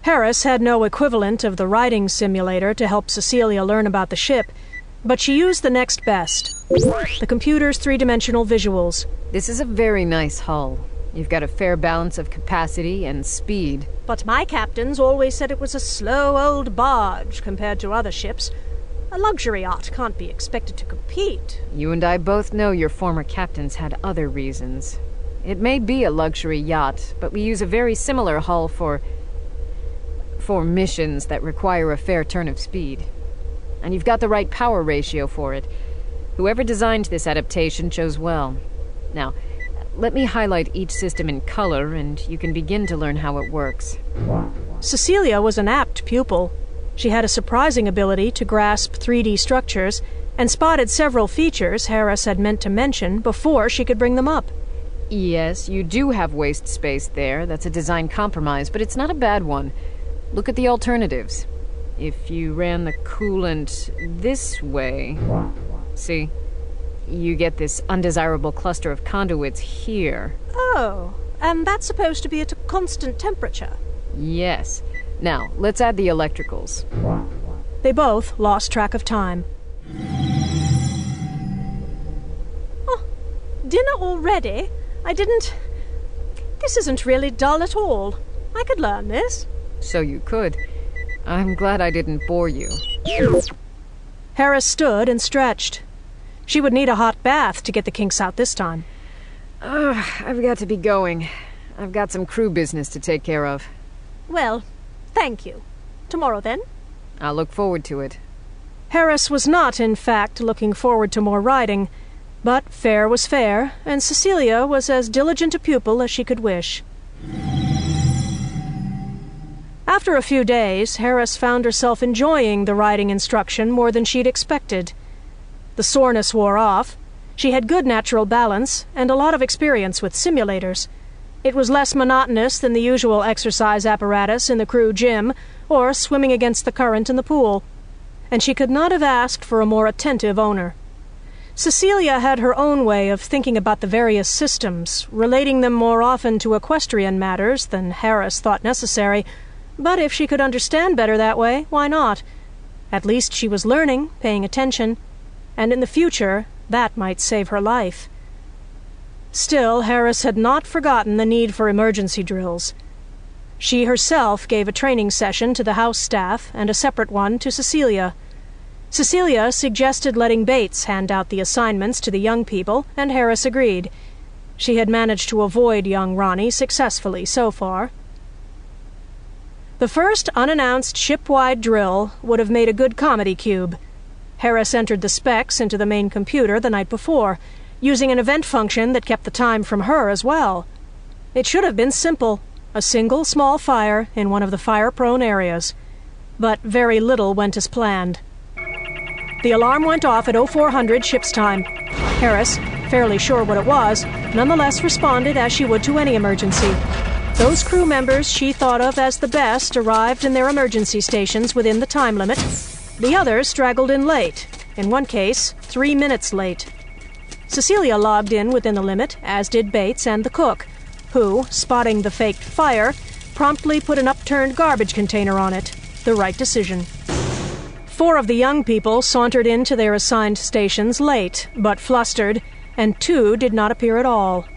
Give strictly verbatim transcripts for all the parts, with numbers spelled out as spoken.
Harris had no equivalent of the riding simulator to help Cecilia learn about the ship, but she used the next best, the computer's three-dimensional visuals. This is a very nice hull. You've got a fair balance of capacity and speed. But my captains always said it was a slow old barge compared to other ships. A luxury yacht can't be expected to compete. You and I both know your former captains had other reasons. It may be a luxury yacht, but we use a very similar hull for... for missions that require a fair turn of speed. And you've got the right power ratio for it. Whoever designed this adaptation chose well. Now, let me highlight each system in color, and you can begin to learn how it works. Cecilia was an apt pupil. She had a surprising ability to grasp three D structures, and spotted several features Harris had meant to mention before she could bring them up. Yes, you do have waste space there. That's a design compromise, but it's not a bad one. Look at the alternatives. If you ran the coolant this way... See? You get this undesirable cluster of conduits here. Oh, and that's supposed to be at a constant temperature. Yes. Now, let's add the electricals. They both lost track of time. Oh, dinner already? I didn't... This isn't really dull at all. I could learn this. So you could. I'm glad I didn't bore you. Harris stood and stretched. She would need a hot bath to get the kinks out this time. Ugh, I've got to be going. I've got some crew business to take care of. Well, thank you. Tomorrow, then? I'll look forward to it. Harris was not, in fact, looking forward to more riding, but fair was fair, and Cecilia was as diligent a pupil as she could wish. After a few days, Harris found herself enjoying the riding instruction more than she'd expected. The soreness wore off. She had good natural balance and a lot of experience with simulators. It was less monotonous than the usual exercise apparatus in the crew gym or swimming against the current in the pool, and she could not have asked for a more attentive owner. Cecilia had her own way of thinking about the various systems, relating them more often to equestrian matters than Harris thought necessary, but if she could understand better that way, why not? At least she was learning, paying attention, and in the future that might save her life. Still, Harris had not forgotten the need for emergency drills. She herself gave a training session to the house staff and a separate one to Cecilia. Cecilia suggested letting Bates hand out the assignments to the young people, and Harris agreed. She had managed to avoid young Ronnie successfully so far. The first unannounced ship-wide drill would have made a good comedy cube. Harris entered the specs into the main computer the night before, using an event function that kept the time from her as well. It should have been simple, a single small fire in one of the fire-prone areas. But very little went as planned. The alarm went off at oh four hundred ship's time. Harris, fairly sure what it was, nonetheless responded as she would to any emergency. Those crew members she thought of as the best arrived in their emergency stations within the time limit. The others straggled in late, in one case, three minutes late. Cecilia logged in within the limit, as did Bates and the cook, who, spotting the faked fire, promptly put an upturned garbage container on it. The right decision. Four of the young people sauntered into their assigned stations late, but flustered, and two did not appear at all.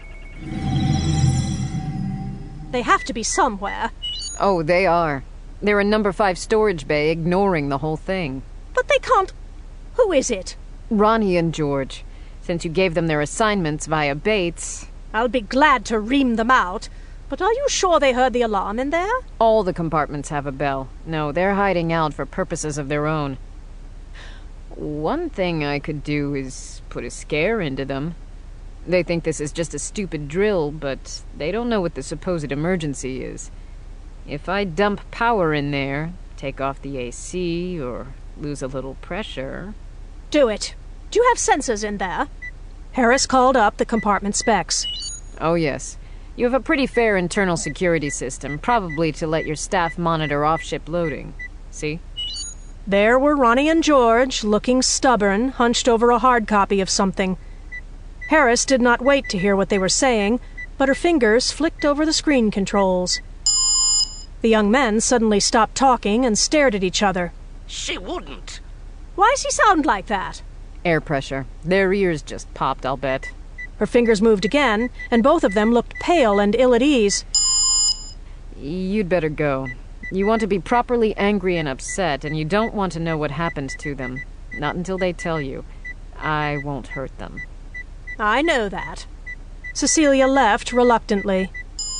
They have to be somewhere. Oh, they are. They're in number five storage bay, ignoring the whole thing. But they can't... Who is it? Ronnie and George. Since you gave them their assignments via Bates... I'll be glad to ream them out. But are you sure they heard the alarm in there? All the compartments have a bell. No, they're hiding out for purposes of their own. One thing I could do is put a scare into them. They think this is just a stupid drill, but they don't know what the supposed emergency is. If I dump power in there, take off the A C, or lose a little pressure... Do it. Do you have sensors in there? Harris called up the compartment specs. Oh, yes. You have a pretty fair internal security system, probably to let your staff monitor off-ship loading. See? There were Ronnie and George, looking stubborn, hunched over a hard copy of something. Harris did not wait to hear what they were saying, but her fingers flicked over the screen controls. The young men suddenly stopped talking and stared at each other. She wouldn't. Why does he sound like that? Air pressure. Their ears just popped, I'll bet. Her fingers moved again, and both of them looked pale and ill at ease. You'd better go. You want to be properly angry and upset, and you don't want to know what happened to them. Not until they tell you. I won't hurt them. I know that. Cecilia left reluctantly.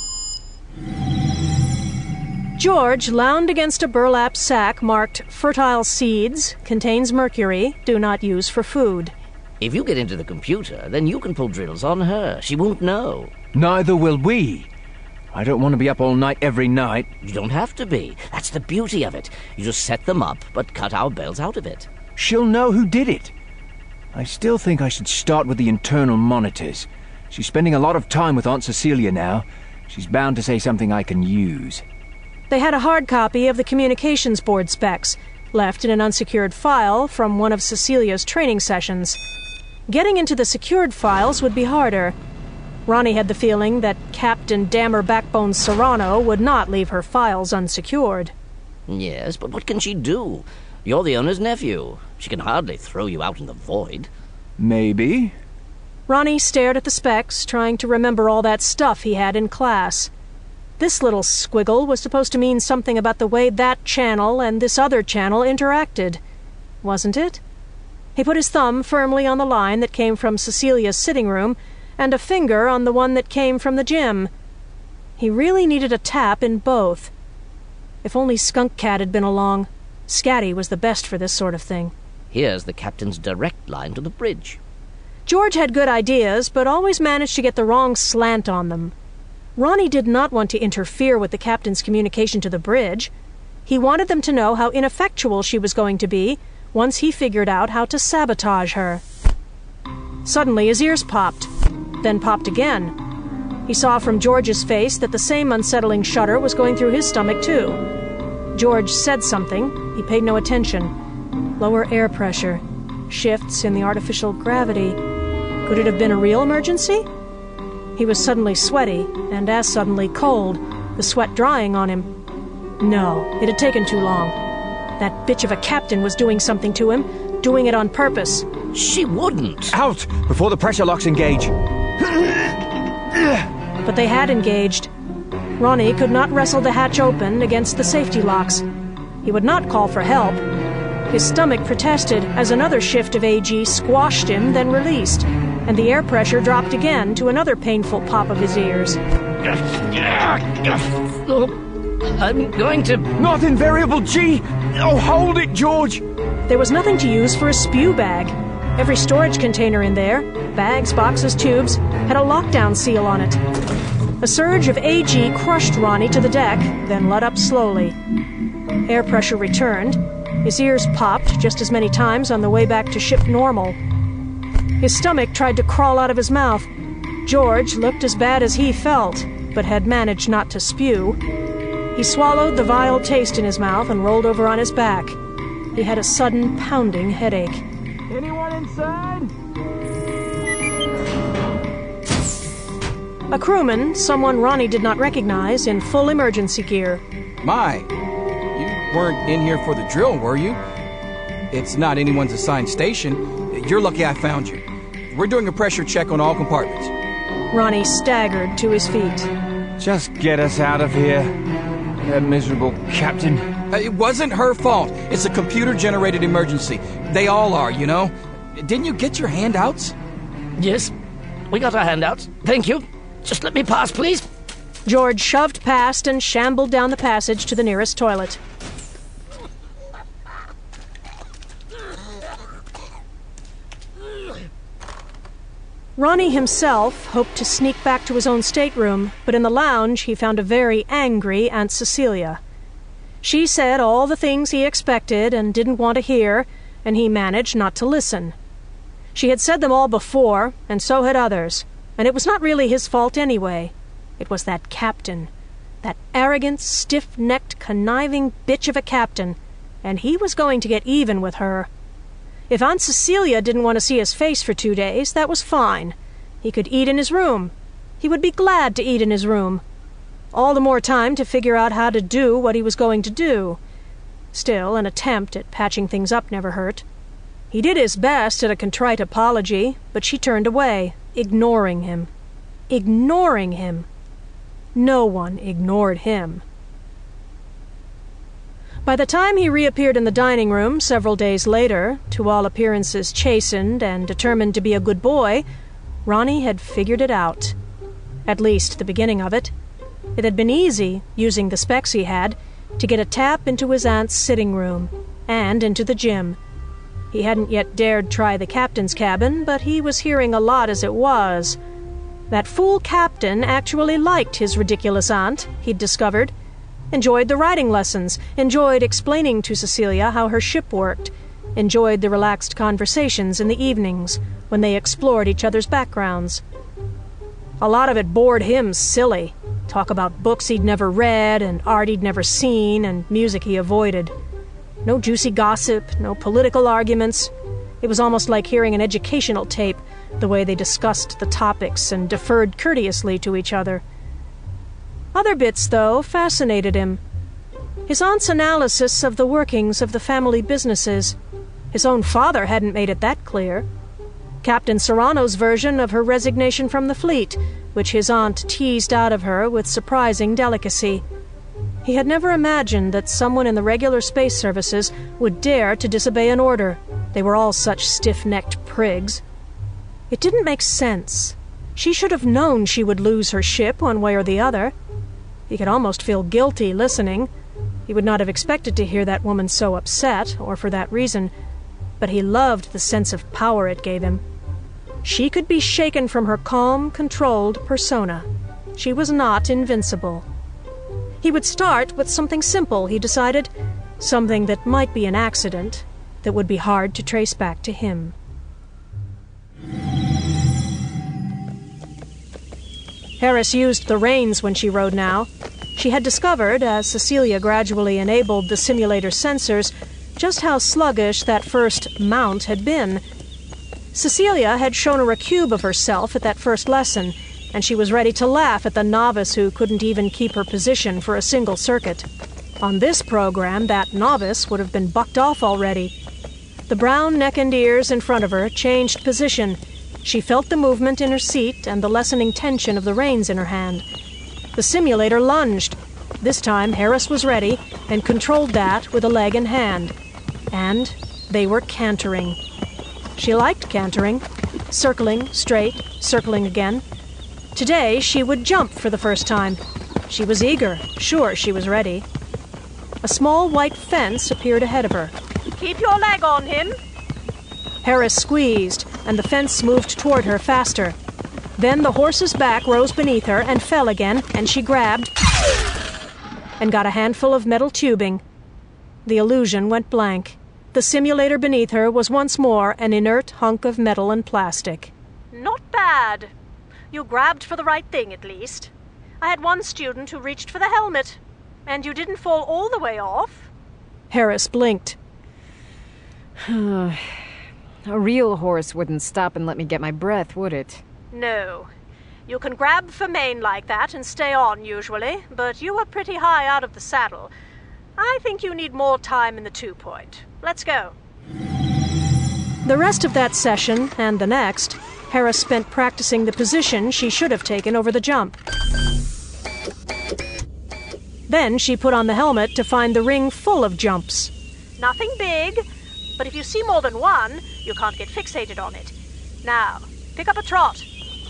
George lounged against a burlap sack marked "Fertile Seeds, contains mercury, do not use for food." If you get into the computer, then you can pull drills on her. She won't know. Neither will we. I don't want to be up all night every night. You don't have to be. That's the beauty of it. You just set them up, but cut our bells out of it. She'll know who did it. I still think I should start with the internal monitors. She's spending a lot of time with Aunt Cecilia now. She's bound to say something I can use. They had a hard copy of the communications board specs, left in an unsecured file from one of Cecilia's training sessions. Getting into the secured files would be harder. Ronnie had the feeling that Captain Dammer Backbone Serrano would not leave her files unsecured. Yes, but what can she do? You're the owner's nephew. She can hardly throw you out in the void. Maybe. Ronnie stared at the specs, trying to remember all that stuff he had in class. This little squiggle was supposed to mean something about the way that channel and this other channel interacted. Wasn't it? He put his thumb firmly on the line that came from Cecilia's sitting room and a finger on the one that came from the gym. He really needed a tap in both. If only Skunk Cat had been along. Scatty was the best for this sort of thing. Here's the captain's direct line to the bridge. George had good ideas, but always managed to get the wrong slant on them. Ronnie did not want to interfere with the captain's communication to the bridge. He wanted them to know how ineffectual she was going to be once he figured out how to sabotage her. Suddenly his ears popped, then popped again. He saw from George's face that the same unsettling shudder was going through his stomach too. George said something. He paid no attention. Lower air pressure. Shifts in the artificial gravity. Could it have been a real emergency? He was suddenly sweaty, and as suddenly cold, the sweat drying on him. No, it had taken too long. That bitch of a captain was doing something to him, doing it on purpose. She wouldn't. Out before the pressure locks engage. But they had engaged. Ronnie could not wrestle the hatch open against the safety locks. He would not call for help. His stomach protested as another shift of A G squashed him, then released, and the air pressure dropped again to another painful pop of his ears. I'm going to... Not in variable G! Oh, hold it, George! There was nothing to use for a spew bag. Every storage container in there, bags, boxes, tubes, had a lockdown seal on it. A surge of A G crushed Ronnie to the deck, then let up slowly. Air pressure returned. His ears popped just as many times on the way back to ship normal. His stomach tried to crawl out of his mouth. George looked as bad as he felt, but had managed not to spew. He swallowed the vile taste in his mouth and rolled over on his back. He had a sudden pounding headache. Anyone inside? A crewman, someone Ronnie did not recognize, in full emergency gear. My, you weren't in here for the drill, were you? It's not anyone's assigned station. You're lucky I found you. We're doing a pressure check on all compartments. Ronnie staggered to his feet. Just get us out of here. That miserable captain. Uh, it wasn't her fault. It's a computer-generated emergency. They all are, you know. Didn't you get your handouts? Yes, we got our handouts. Thank you. Just let me pass, please. George shoved past and shambled down the passage to the nearest toilet. Ronnie himself hoped to sneak back to his own stateroom, but in the lounge he found a very angry Aunt Cecilia. She said all the things he expected and didn't want to hear, and he managed not to listen. She had said them all before, and so had others, and it was not really his fault anyway. It was that captain, that arrogant, stiff-necked, conniving bitch of a captain, and he was going to get even with her. If Aunt Cecilia didn't want to see his face for two days, that was fine. He could eat in his room. He would be glad to eat in his room. All the more time to figure out how to do what he was going to do. Still, an attempt at patching things up never hurt. He did his best at a contrite apology, but she turned away, ignoring him. Ignoring him. No one ignored him. By the time he reappeared in the dining room several days later, to all appearances chastened and determined to be a good boy, Ronnie had figured it out. At least the beginning of it. It had been easy, using the specs he had, to get a tap into his aunt's sitting room, and into the gym. He hadn't yet dared try the captain's cabin, but he was hearing a lot as it was. That fool captain actually liked his ridiculous aunt, he'd discovered. Enjoyed the riding lessons, enjoyed explaining to Cecilia how her ship worked, enjoyed the relaxed conversations in the evenings when they explored each other's backgrounds. A lot of it bored him silly. Talk about books he'd never read, and art he'd never seen, and music he avoided. No juicy gossip, no political arguments. It was almost like hearing an educational tape, the way they discussed the topics and deferred courteously to each other. Other bits, though, fascinated him. His aunt's analysis of the workings of the family businesses. His own father hadn't made it that clear. Captain Serrano's version of her resignation from the fleet, which his aunt teased out of her with surprising delicacy. He had never imagined that someone in the regular space services would dare to disobey an order. They were all such stiff-necked prigs. It didn't make sense. She should have known she would lose her ship one way or the other. He could almost feel guilty listening. He would not have expected to hear that woman so upset, or for that reason, but he loved the sense of power it gave him. She could be shaken from her calm, controlled persona. She was not invincible. He would start with something simple, he decided, something that might be an accident, that would be hard to trace back to him. Harris used the reins when she rode now. She had discovered, as Cecilia gradually enabled the simulator sensors, just how sluggish that first mount had been. Cecilia had shown her a cube of herself at that first lesson, and she was ready to laugh at the novice who couldn't even keep her position for a single circuit. On this program, that novice would have been bucked off already. The brown neck and ears in front of her changed position. She felt the movement in her seat and the lessening tension of the reins in her hand. The simulator lunged. This time Harris was ready and controlled that with a leg and hand. And they were cantering. She liked cantering. Circling, straight, circling again. Today she would jump for the first time. She was eager, sure she was ready. A small white fence appeared ahead of her. Keep your leg on him. Harris squeezed, and the fence moved toward her faster. Then the horse's back rose beneath her and fell again, and she grabbed and got a handful of metal tubing. The illusion went blank. The simulator beneath her was once more an inert hunk of metal and plastic. Not bad. You grabbed for the right thing, at least. I had one student who reached for the helmet, and you didn't fall all the way off. Harris blinked. A real horse wouldn't stop and let me get my breath, would it? No. You can grab for mane like that and stay on, usually, but you were pretty high out of the saddle. I think you need more time in the two-point. Let's go. The rest of that session, and the next, Harris spent practicing the position she should have taken over the jump. Then she put on the helmet to find the ring full of jumps. Nothing big, but if you see more than one, you can't get fixated on it. Now, pick up a trot.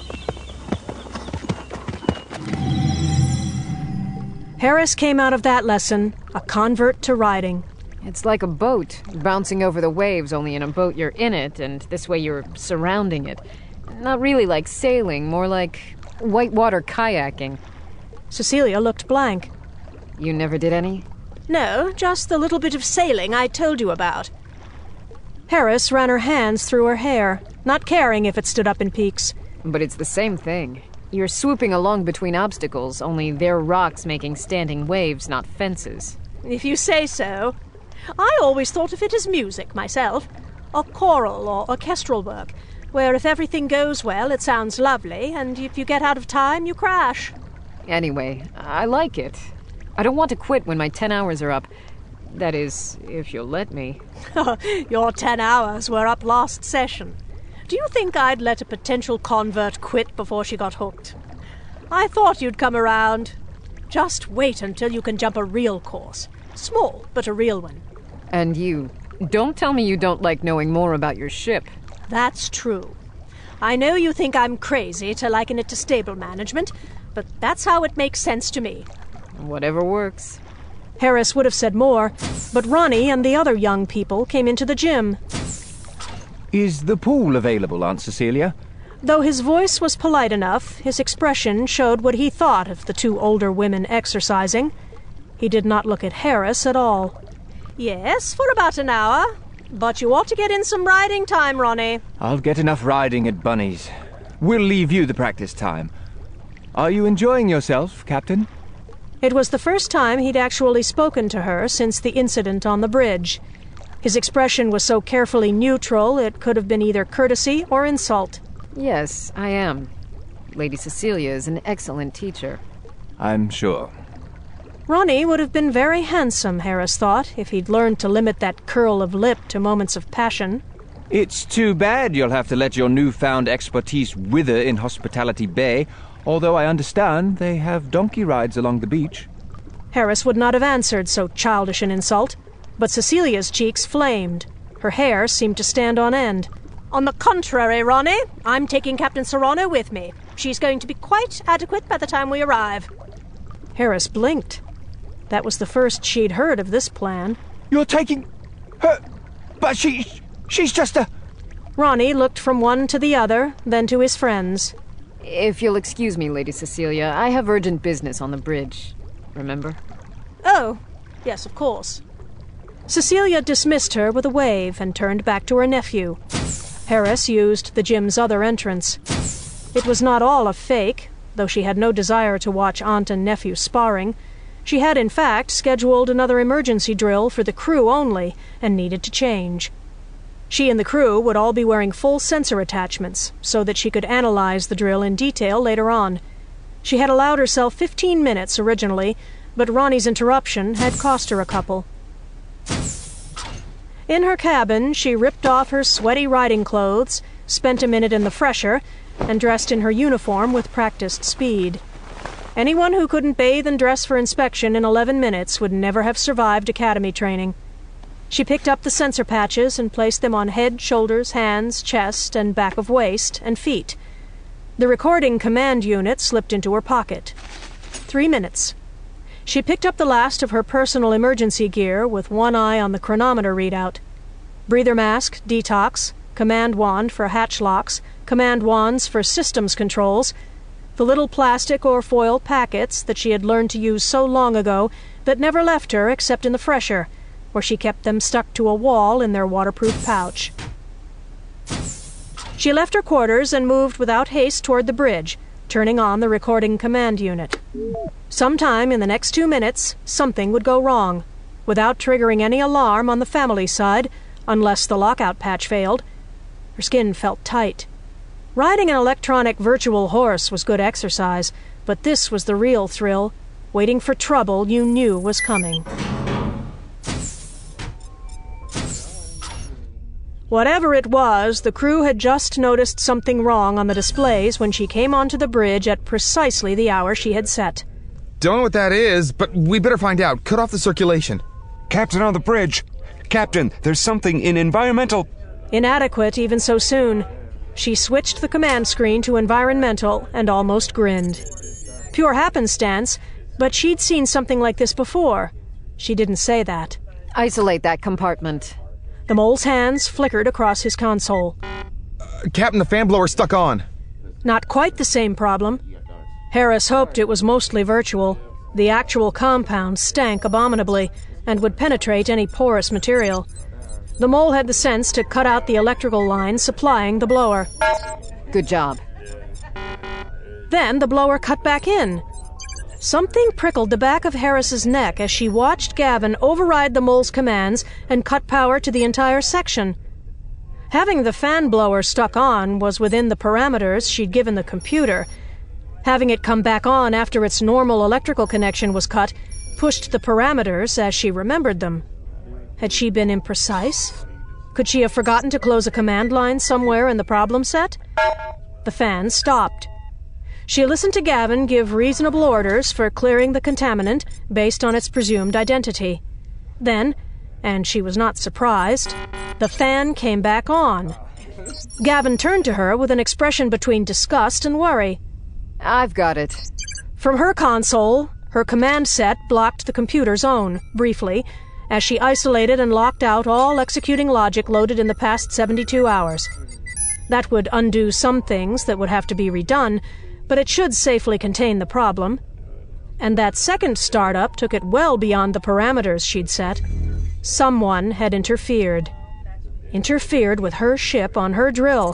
Harris came out of that lesson a convert to riding. It's like a boat, bouncing over the waves, only in a boat you're in it, and this way you're surrounding it. Not really like sailing, more like whitewater kayaking. Cecilia looked blank. You never did any? No, just the little bit of sailing I told you about. Harris ran her hands through her hair, not caring if it stood up in peaks. But it's the same thing. You're swooping along between obstacles, only they're rocks making standing waves, not fences. If you say so. I always thought of it as music, myself. Or choral or orchestral work, where if everything goes well, it sounds lovely, and if you get out of time, you crash. Anyway, I like it. I don't want to quit when my ten hours are up. That is, if you'll let me. Your ten hours were up last session. Do you think I'd let a potential convert quit before she got hooked? I thought you'd come around. Just wait until you can jump a real course. Small, but a real one. And you, don't tell me you don't like knowing more about your ship. That's true. I know you think I'm crazy to liken it to stable management, but that's how it makes sense to me. Whatever works. Harris would have said more, but Ronnie and the other young people came into the gym. Is the pool available, Aunt Cecilia? Though his voice was polite enough, his expression showed what he thought of the two older women exercising. He did not look at Harris at all. Yes, for about an hour. But you ought to get in some riding time, Ronnie. I'll get enough riding at Bunny's. We'll leave you the practice time. Are you enjoying yourself, Captain? It was the first time he'd actually spoken to her since the incident on the bridge. His expression was so carefully neutral it could have been either courtesy or insult. Yes, I am. Lady Cecilia is an excellent teacher. I'm sure. Ronnie would have been very handsome, Harris thought, if he'd learned to limit that curl of lip to moments of passion. It's too bad you'll have to let your newfound expertise wither in Hospitality Bay, although I understand they have donkey rides along the beach. Harris would not have answered so childish an insult, but Cecilia's cheeks flamed. Her hair seemed to stand on end. On the contrary, Ronnie, I'm taking Captain Serrano with me. She's going to be quite adequate by the time we arrive. Harris blinked. That was the first she'd heard of this plan. You're taking her... But she... she's just a... Ronnie looked from one to the other, then to his friends. If you'll excuse me, Lady Cecilia, I have urgent business on the bridge. Remember? Oh, yes, of course. Cecilia dismissed her with a wave and turned back to her nephew. Harris used the gym's other entrance. It was not all a fake, though she had no desire to watch aunt and nephew sparring. She had, in fact, scheduled another emergency drill for the crew only, and needed to change. She and the crew would all be wearing full sensor attachments, so that she could analyze the drill in detail later on. She had allowed herself fifteen minutes originally, but Ronnie's interruption had cost her a couple. In her cabin, she ripped off her sweaty riding clothes, spent a minute in the fresher, and dressed in her uniform with practiced speed. Anyone who couldn't bathe and dress for inspection in eleven minutes would never have survived academy training. She picked up the sensor patches and placed them on head, shoulders, hands, chest, and back of waist, and feet. The recording command unit slipped into her pocket. Three minutes. She picked up the last of her personal emergency gear with one eye on the chronometer readout. Breather mask, detox, command wand for hatch locks, command wands for systems controls, the little plastic or foil packets that she had learned to use so long ago that never left her except in the fresher, where she kept them stuck to a wall in their waterproof pouch. She left her quarters and moved without haste toward the bridge, turning on the recording command unit. Sometime in the next two minutes, something would go wrong, without triggering any alarm on the family side, unless the lockout patch failed. Her skin felt tight. Riding an electronic virtual horse was good exercise, but this was the real thrill, waiting for trouble you knew was coming. Whatever it was, the crew had just noticed something wrong on the displays when she came onto the bridge at precisely the hour she had set. Don't know what that is, but we better find out. Cut off the circulation. Captain on the bridge. Captain, there's something in environmental... Inadequate even so soon. She switched the command screen to environmental and almost grinned. Pure happenstance, but she'd seen something like this before. She didn't say that. Isolate that compartment. The mole's hands flickered across his console. Uh, Captain, the fan blower's stuck on. Not quite the same problem. Harris hoped it was mostly virtual. The actual compound stank abominably and would penetrate any porous material. The mole had the sense to cut out the electrical line supplying the blower. Good job. Then the blower cut back in. Something prickled the back of Harris's neck as she watched Gavin override the mole's commands and cut power to the entire section. Having the fan blower stuck on was within the parameters she'd given the computer. Having it come back on after its normal electrical connection was cut pushed the parameters as she remembered them. Had she been imprecise? Could she have forgotten to close a command line somewhere in the problem set? The fan stopped. She listened to Gavin give reasonable orders for clearing the contaminant based on its presumed identity. Then, and she was not surprised, the fan came back on. Gavin turned to her with an expression between disgust and worry. I've got it. From her console, her command set blocked the computer's own, briefly, as she isolated and locked out all executing logic loaded in the past seventy-two hours. That would undo some things that would have to be redone, but it should safely contain the problem. And that second startup took it well beyond the parameters she'd set. Someone had interfered. Interfered with her ship on her drill.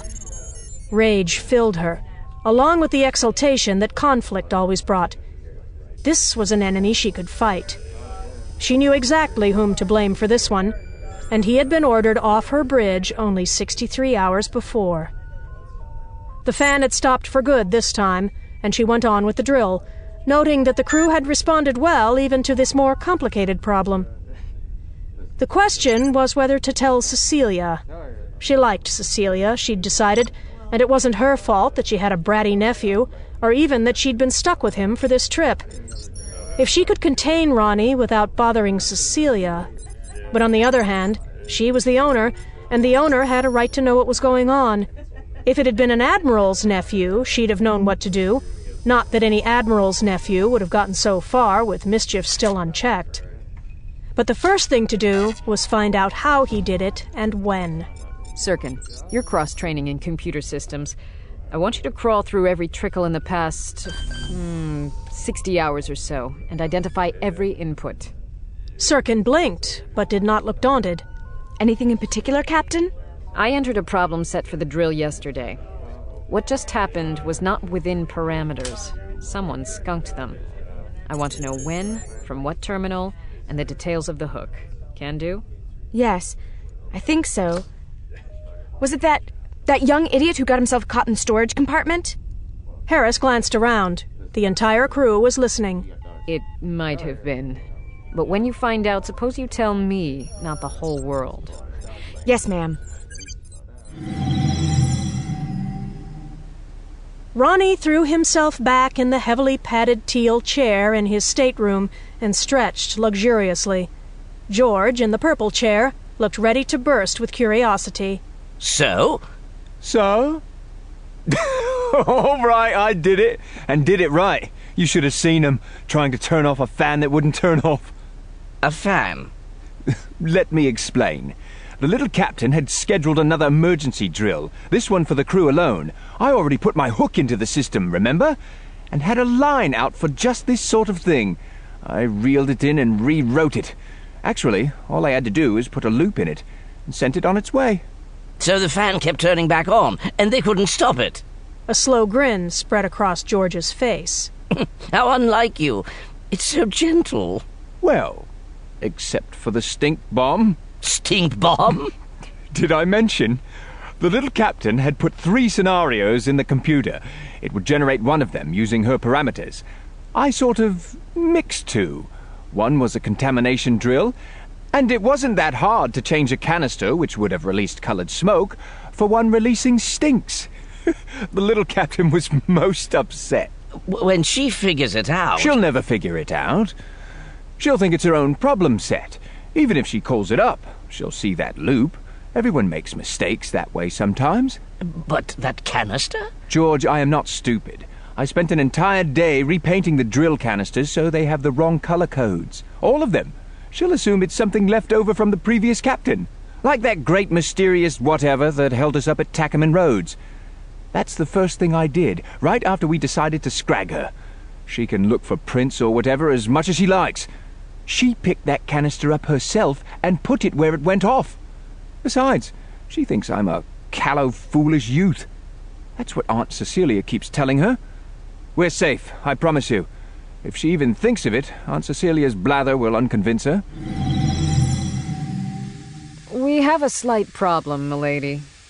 Rage filled her, along with the exultation that conflict always brought. This was an enemy she could fight. She knew exactly whom to blame for this one, and he had been ordered off her bridge only sixty-three hours before. The fan had stopped for good this time, and she went on with the drill, noting that the crew had responded well even to this more complicated problem. The question was whether to tell Cecilia. She liked Cecilia, she'd decided, and it wasn't her fault that she had a bratty nephew, or even that she'd been stuck with him for this trip. If she could contain Ronnie without bothering Cecilia... But on the other hand, she was the owner, and the owner had a right to know what was going on. If it had been an admiral's nephew, she'd have known what to do. Not that any admiral's nephew would have gotten so far with mischief still unchecked. But the first thing to do was find out how he did it and when. Sirkin, you're cross-training in computer systems. I want you to crawl through every trickle in the past, hmm, sixty hours or so, and identify every input. Sirkin blinked, but did not look daunted. Anything in particular, Captain? I entered a problem set for the drill yesterday. What just happened was not within parameters. Someone skunked them. I want to know when, from what terminal, and the details of the hook. Can do? Yes, I think so. Was it that... that young idiot who got himself caught in the storage compartment? Harris glanced around. The entire crew was listening. It might have been. But when you find out, suppose you tell me, not the whole world. Yes, ma'am. Ronnie threw himself back in the heavily padded teal chair in his stateroom and stretched luxuriously. George, in the purple chair, looked ready to burst with curiosity. So? So? All right, I did it, and did it right. You should have seen him, trying to turn off a fan that wouldn't turn off. A fan? Let me explain. The little captain had scheduled another emergency drill, this one for the crew alone. I already put my hook into the system, remember? And had a line out for just this sort of thing. I reeled it in and rewrote it. Actually, all I had to do was put a loop in it, and sent it on its way. So the fan kept turning back on, and they couldn't stop it? A slow grin spread across George's face. How unlike you. It's so gentle. Well, except for the stink bomb. Stink bomb? Did I mention? The little captain had put three scenarios in the computer. It would generate one of them using her parameters. I sort of mixed two. One was a contamination drill, and it wasn't that hard to change a canister, which would have released colored smoke, for one releasing stinks. The little captain was most upset. When she figures it out... She'll never figure it out. She'll think it's her own problem set. Even if she calls it up, she'll see that loop. Everyone makes mistakes that way sometimes. But that canister? George, I am not stupid. I spent an entire day repainting the drill canisters so they have the wrong color codes. All of them. She'll assume it's something left over from the previous captain. Like that great mysterious whatever that held us up at Tackerman Roads. That's the first thing I did, right after we decided to scrag her. She can look for prints or whatever as much as she likes. She picked that canister up herself and put it where it went off. Besides, she thinks I'm a callow, foolish youth. That's what Aunt Cecilia keeps telling her. We're safe, I promise you. If she even thinks of it, Aunt Cecilia's blather will unconvince her. We have a slight problem, milady.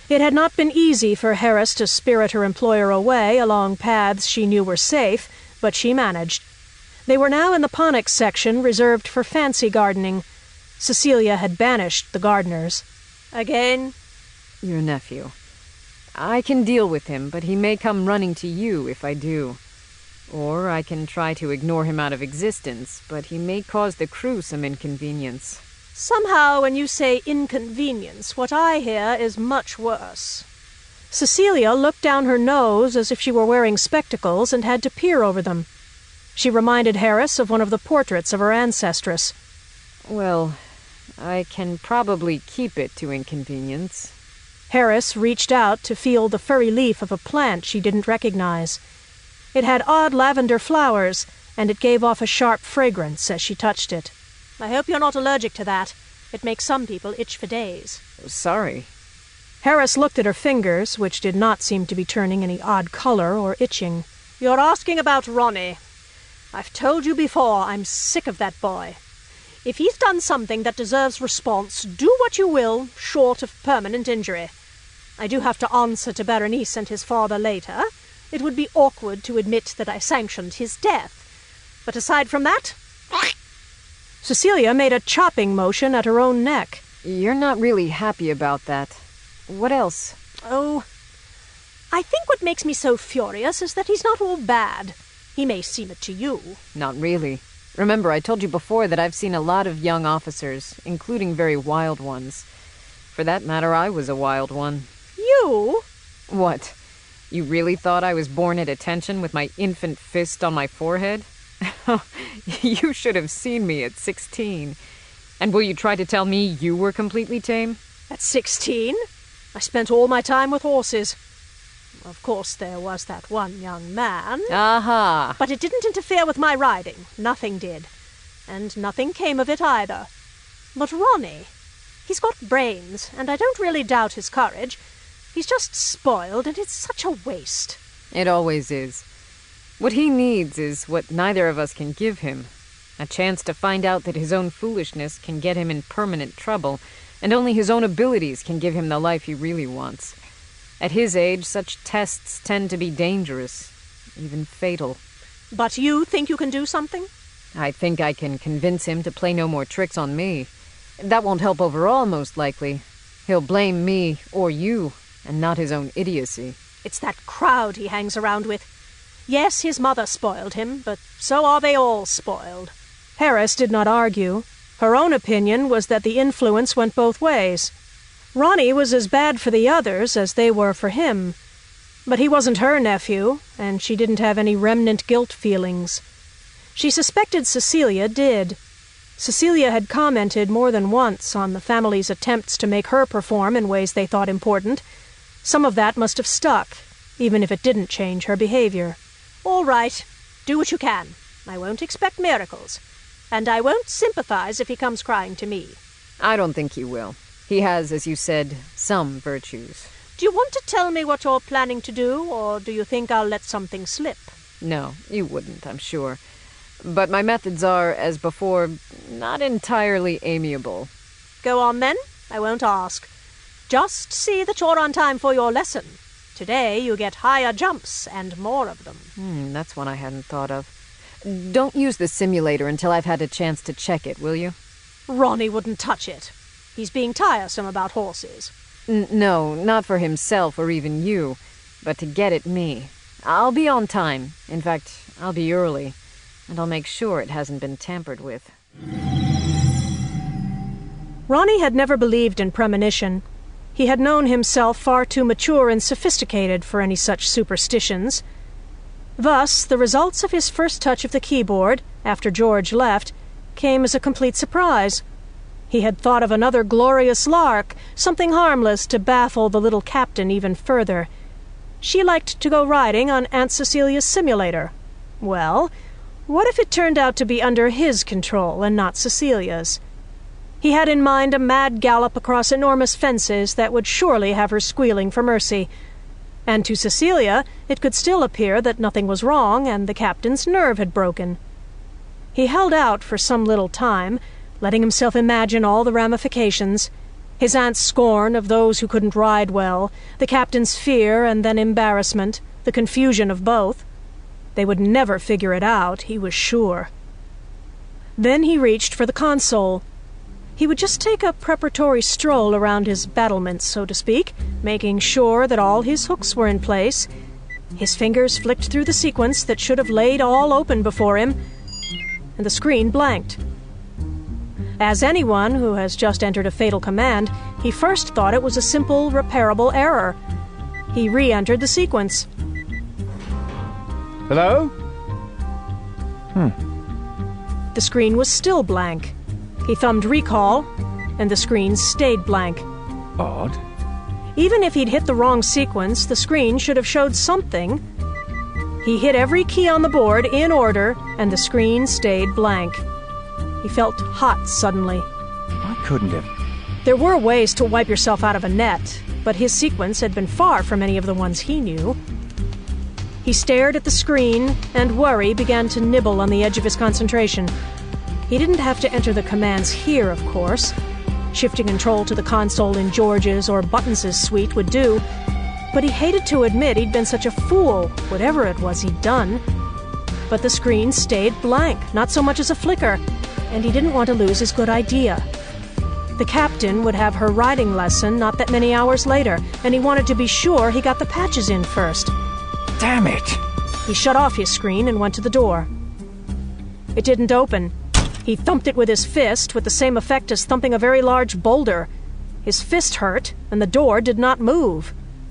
It had not been easy for Harris to spirit her employer away along paths she knew were safe, but she managed. They were now in the Ponyx section reserved for fancy gardening. Cecilia had banished the gardeners. Again? Your nephew. I can deal with him, but he may come running to you if I do. Or I can try to ignore him out of existence, but he may cause the crew some inconvenience. Somehow, when you say inconvenience, what I hear is much worse. Cecilia looked down her nose as if she were wearing spectacles and had to peer over them. She reminded Harris of one of the portraits of her ancestress. Well, I can probably keep it to inconvenience. Harris reached out to feel the furry leaf of a plant she didn't recognize. It had odd lavender flowers, and it gave off a sharp fragrance as she touched it. I hope you're not allergic to that. It makes some people itch for days. Sorry. Harris looked at her fingers, which did not seem to be turning any odd color or itching. You're asking about Ronnie. I've told you before, I'm sick of that boy. If he's done something that deserves response, do what you will, short of permanent injury. I do have to answer to Berenice and his father later. It would be awkward to admit that I sanctioned his death. But aside from that... Cecilia made a chopping motion at her own neck. You're not really happy about that. What else? Oh, I think what makes me so furious is that he's not all bad. He may seem it to you. Not really. Remember, I told you before that I've seen a lot of young officers, including very wild ones. For that matter, I was a wild one. You? What? You really thought I was born at attention with my infant fist on my forehead? You should have seen me at sixteen. And will you try to tell me you were completely tame? At sixteen? I spent all my time with horses. Of course, there was that one young man. Aha! But it didn't interfere with my riding. Nothing did. And nothing came of it either. But Ronnie, he's got brains, and I don't really doubt his courage. He's just spoiled, and it's such a waste. It always is. What he needs is what neither of us can give him. A chance to find out that his own foolishness can get him in permanent trouble, and only his own abilities can give him the life he really wants. At his age, such tests tend to be dangerous, even fatal. But you think you can do something? I think I can convince him to play no more tricks on me. That won't help overall, most likely. He'll blame me, or you, and not his own idiocy. It's that crowd he hangs around with. Yes, his mother spoiled him, but so are they all spoiled. Harris did not argue. Her own opinion was that the influence went both ways. Ronnie was as bad for the others as they were for him. But he wasn't her nephew, and she didn't have any remnant guilt feelings. She suspected Cecilia did. Cecilia had commented more than once on the family's attempts to make her perform in ways they thought important. Some of that must have stuck, even if it didn't change her behavior. All right. Do what you can. I won't expect miracles. And I won't sympathize if he comes crying to me. I don't think he will. He has, as you said, some virtues. Do you want to tell me what you're planning to do, or do you think I'll let something slip? No, you wouldn't, I'm sure. But my methods are, as before, not entirely amiable. Go on, then. I won't ask. Just see that you're on time for your lesson. Today you get higher jumps and more of them. Hmm, that's one I hadn't thought of. Don't use the simulator until I've had a chance to check it, will you? Ronnie wouldn't touch it. He's being tiresome about horses. N- no, not for himself or even you, but to get at me. I'll be on time. In fact, I'll be early. And I'll make sure it hasn't been tampered with. Ronnie had never believed in premonition. He had known himself far too mature and sophisticated for any such superstitions. Thus, the results of his first touch of the keyboard, after George left, came as a complete surprise. He had thought of another glorious lark, something harmless to baffle the little captain even further. She liked to go riding on Aunt Cecilia's simulator. Well, what if it turned out to be under his control and not Cecilia's? He had in mind a mad gallop across enormous fences that would surely have her squealing for mercy. And to Cecilia, it could still appear that nothing was wrong and the captain's nerve had broken. He held out for some little time, letting himself imagine all the ramifications. His aunt's scorn of those who couldn't ride well, the captain's fear and then embarrassment, the confusion of both. They would never figure it out, he was sure. Then he reached for the console. He would just take a preparatory stroll around his battlements, so to speak, making sure that all his hooks were in place. His fingers flicked through the sequence that should have laid all open before him, and the screen blanked. As anyone who has just entered a fatal command, he first thought it was a simple, repairable error. He re-entered the sequence. Hello? Hmm. The screen was still blank. He thumbed recall, and the screen stayed blank. Odd. Even if he'd hit the wrong sequence, the screen should have showed something. He hit every key on the board in order, and the screen stayed blank. He felt hot suddenly. I couldn't have... There were ways to wipe yourself out of a net, but his sequence had been far from any of the ones he knew. He stared at the screen, and worry began to nibble on the edge of his concentration. He didn't have to enter the commands here, of course. Shifting control to the console in George's or Buttons' suite would do, but he hated to admit he'd been such a fool, whatever it was he'd done. But the screen stayed blank, not so much as a flicker, and he didn't want to lose his good idea. The captain would have her riding lesson not that many hours later, and he wanted to be sure he got the patches in first. Damn it! He shut off his screen and went to the door. It didn't open. He thumped it with his fist, with the same effect as thumping a very large boulder. His fist hurt, and the door did not move.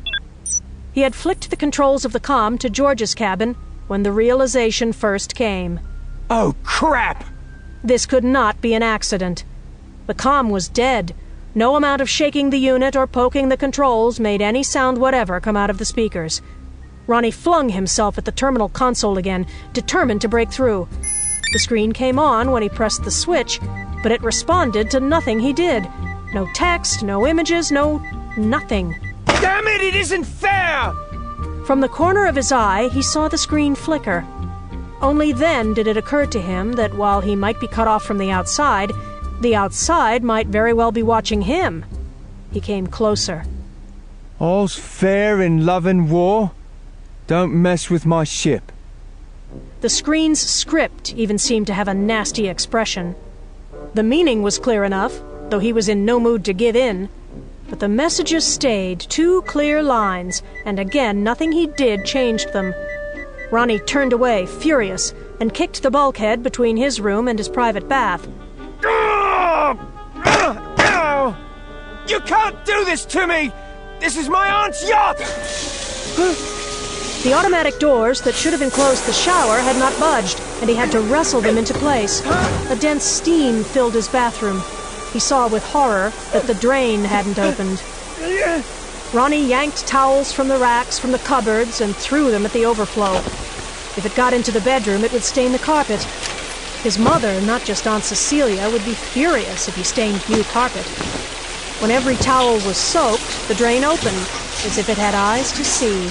He had flicked the controls of the comm to George's cabin when the realization first came. Oh, crap! This could not be an accident. The comm was dead. No amount of shaking the unit or poking the controls made any sound whatever come out of the speakers. Ronnie flung himself at the terminal console again, determined to break through. The screen came on when he pressed the switch, but it responded to nothing he did. No text, no images, no nothing. Damn it, it isn't fair! From the corner of his eye, he saw the screen flicker. Only then did it occur to him that while he might be cut off from the outside, the outside might very well be watching him. He came closer. All's fair in love and war. Don't mess with my ship. The screen's script even seemed to have a nasty expression. The meaning was clear enough, though he was in no mood to give in. But the messages stayed, two clear lines, and again nothing he did changed them. Ronnie turned away, furious, and kicked the bulkhead between his room and his private bath. You can't do this to me! This is my aunt's yacht! The automatic doors that should have enclosed the shower had not budged, and he had to wrestle them into place. A dense steam filled his bathroom. He saw with horror that the drain hadn't opened. Ronnie yanked towels from the racks, from the cupboards, and threw them at the overflow. If it got into the bedroom, it would stain the carpet. His mother, not just Aunt Cecilia, would be furious if he stained new carpet. When every towel was soaked, the drain opened, as if it had eyes to see.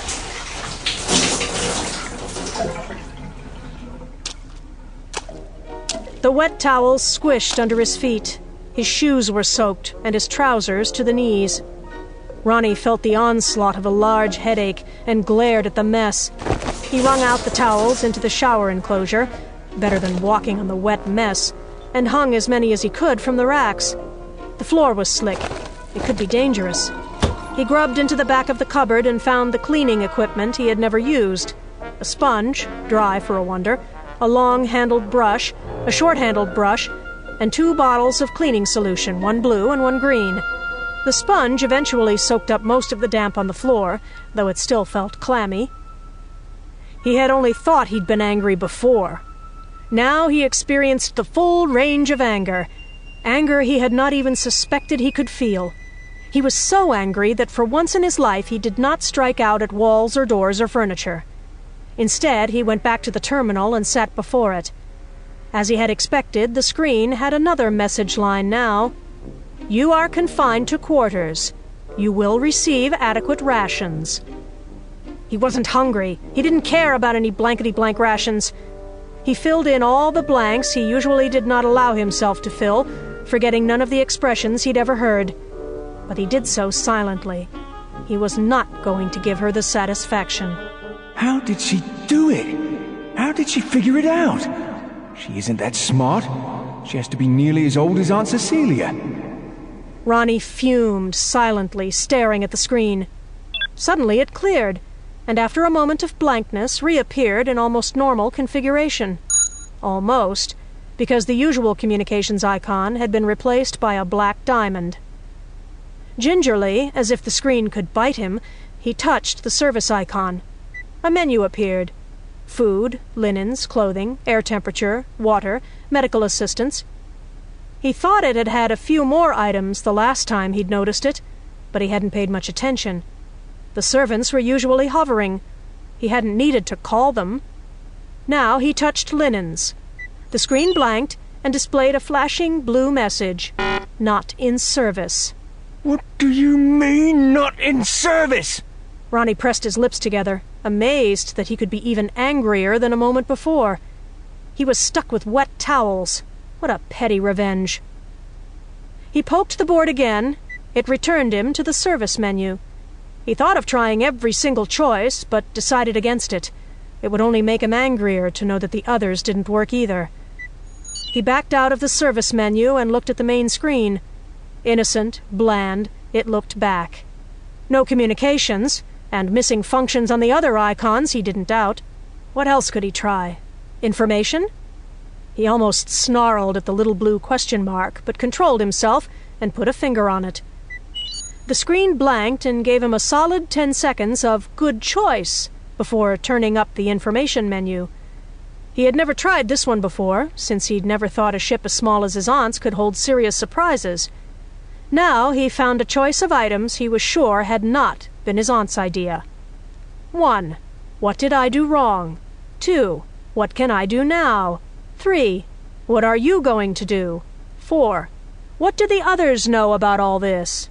The wet towels squished under his feet. His shoes were soaked, and his trousers to the knees. Ronnie felt the onslaught of a large headache and glared at the mess. He wrung out the towels into the shower enclosure, better than walking on the wet mess, and hung as many as he could from the racks. The floor was slick. It could be dangerous. He grubbed into the back of the cupboard and found the cleaning equipment he had never used. A sponge, dry for a wonder, a long-handled brush, a short-handled brush, and two bottles of cleaning solution, one blue and one green. The sponge eventually soaked up most of the damp on the floor, though it still felt clammy. He had only thought he'd been angry before. Now he experienced the full range of anger. Anger he had not even suspected he could feel. He was so angry that for once in his life he did not strike out at walls or doors or furniture. Instead, he went back to the terminal and sat before it. As he had expected, the screen had another message line now. You are confined to quarters. You will receive adequate rations. He wasn't hungry. He didn't care about any blankety-blank rations. He filled in all the blanks he usually did not allow himself to fill, forgetting none of the expressions he'd ever heard. But he did so silently. He was not going to give her the satisfaction. How did she do it? How did she figure it out? She isn't that smart. She has to be nearly as old as Aunt Cecilia. Ronnie fumed silently, staring at the screen. Suddenly it cleared, and after a moment of blankness reappeared in almost normal configuration. Almost, because the usual communications icon had been replaced by a black diamond. Gingerly, as if the screen could bite him, he touched the service icon. A menu appeared. Food, linens, clothing, air temperature, water, medical assistance. He thought it had had a few more items the last time he'd noticed it, but he hadn't paid much attention. The servants were usually hovering. He hadn't needed to call them. Now he touched linens. The screen blanked and displayed a flashing blue message. Not in service. What do you mean, not in service? Ronnie pressed his lips together, amazed that he could be even angrier than a moment before. He was stuck with wet towels. What a petty revenge. He poked the board again. It returned him to the service menu. He thought of trying every single choice, but decided against it. It would only make him angrier to know that the others didn't work either. He backed out of the service menu and looked at the main screen. Innocent, bland, it looked back. No communications, and missing functions on the other icons he didn't doubt. What else could he try? Information? He almost snarled at the little blue question mark, but controlled himself and put a finger on it. The screen blanked and gave him a solid ten seconds of good choice before turning up the information menu. He had never tried this one before, since he'd never thought a ship as small as his aunt's could hold serious surprises. Now he found a choice of items he was sure had not been his aunt's idea. One. What did I do wrong? Two. What can I do now? Three. What are you going to do? Four. What do the others know about all this?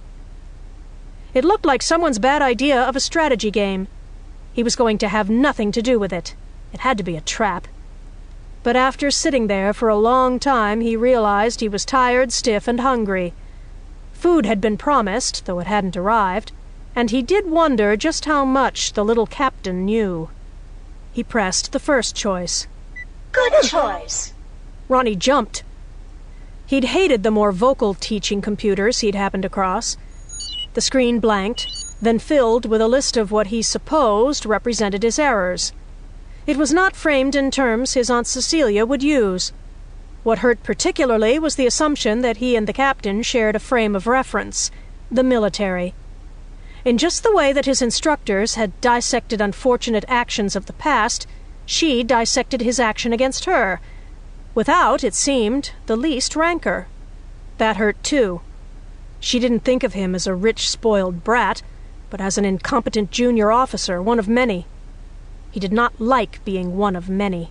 It looked like someone's bad idea of a strategy game. He was going to have nothing to do with it. It had to be a trap. But after sitting there for a long time, he realized he was tired, stiff, and hungry. Food had been promised, though it hadn't arrived, and he did wonder just how much the little captain knew. He pressed the first choice. Good choice. Ronnie jumped. He'd hated the more vocal teaching computers he'd happened across. The screen blanked, then filled with a list of what he supposed represented his errors. It was not framed in terms his Aunt Cecilia would use. What hurt particularly was the assumption that he and the captain shared a frame of reference, the military. In just the way that his instructors had dissected unfortunate actions of the past, she dissected his action against her, without, it seemed, the least rancor. That hurt too. She didn't think of him as a rich, spoiled brat, but as an incompetent junior officer, one of many. He did not like being one of many.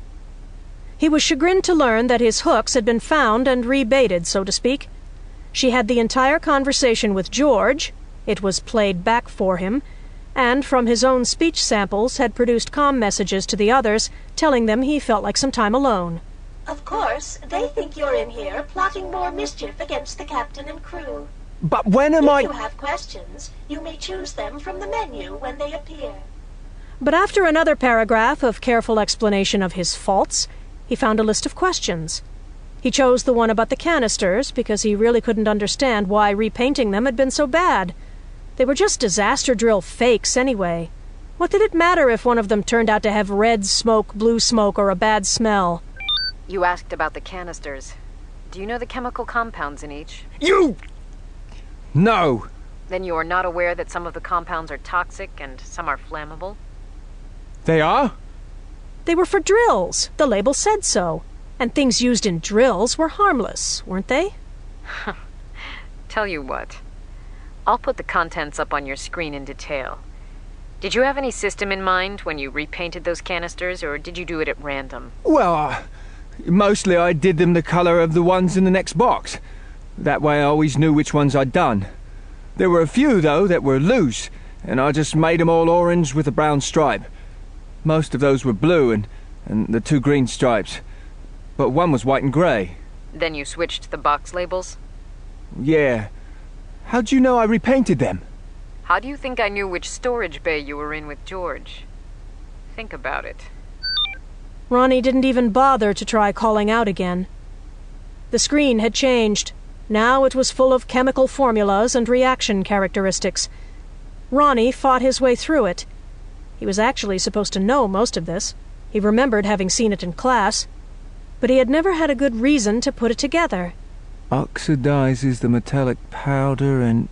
He was chagrined to learn that his hooks had been found and rebaited, so to speak. She had the entire conversation with George, it was played back for him, and from his own speech samples had produced comm messages to the others, telling them he felt like some time alone. Of course, they think you're in here plotting more mischief against the captain and crew. But when am if I... If you have questions, you may choose them from the menu when they appear. But after another paragraph of careful explanation of his faults, he found a list of questions. He chose the one about the canisters because he really couldn't understand why repainting them had been so bad. They were just disaster drill fakes anyway. What did it matter if one of them turned out to have red smoke, blue smoke, or a bad smell? You asked about the canisters. Do you know the chemical compounds in each? You... No. Then you are not aware that some of the compounds are toxic and some are flammable? They are? They were for drills. The label said so. And things used in drills were harmless, weren't they? Tell you what. I'll put the contents up on your screen in detail. Did you have any system in mind when you repainted those canisters, or did you do it at random? Well, uh, mostly I did them the color of the ones in the next box. That way I always knew which ones I'd done. There were a few, though, that were loose, and I just made them all orange with a brown stripe. Most of those were blue and, and the two green stripes, but one was white and grey. Then you switched the box labels? Yeah. How'd you know I repainted them? How do you think I knew which storage bay you were in with George? Think about it. Ronnie didn't even bother to try calling out again. The screen had changed. Now it was full of chemical formulas and reaction characteristics. Ronnie fought his way through it. He was actually supposed to know most of this. He remembered having seen it in class. But he had never had a good reason to put it together. Oxidizes the metallic powder and...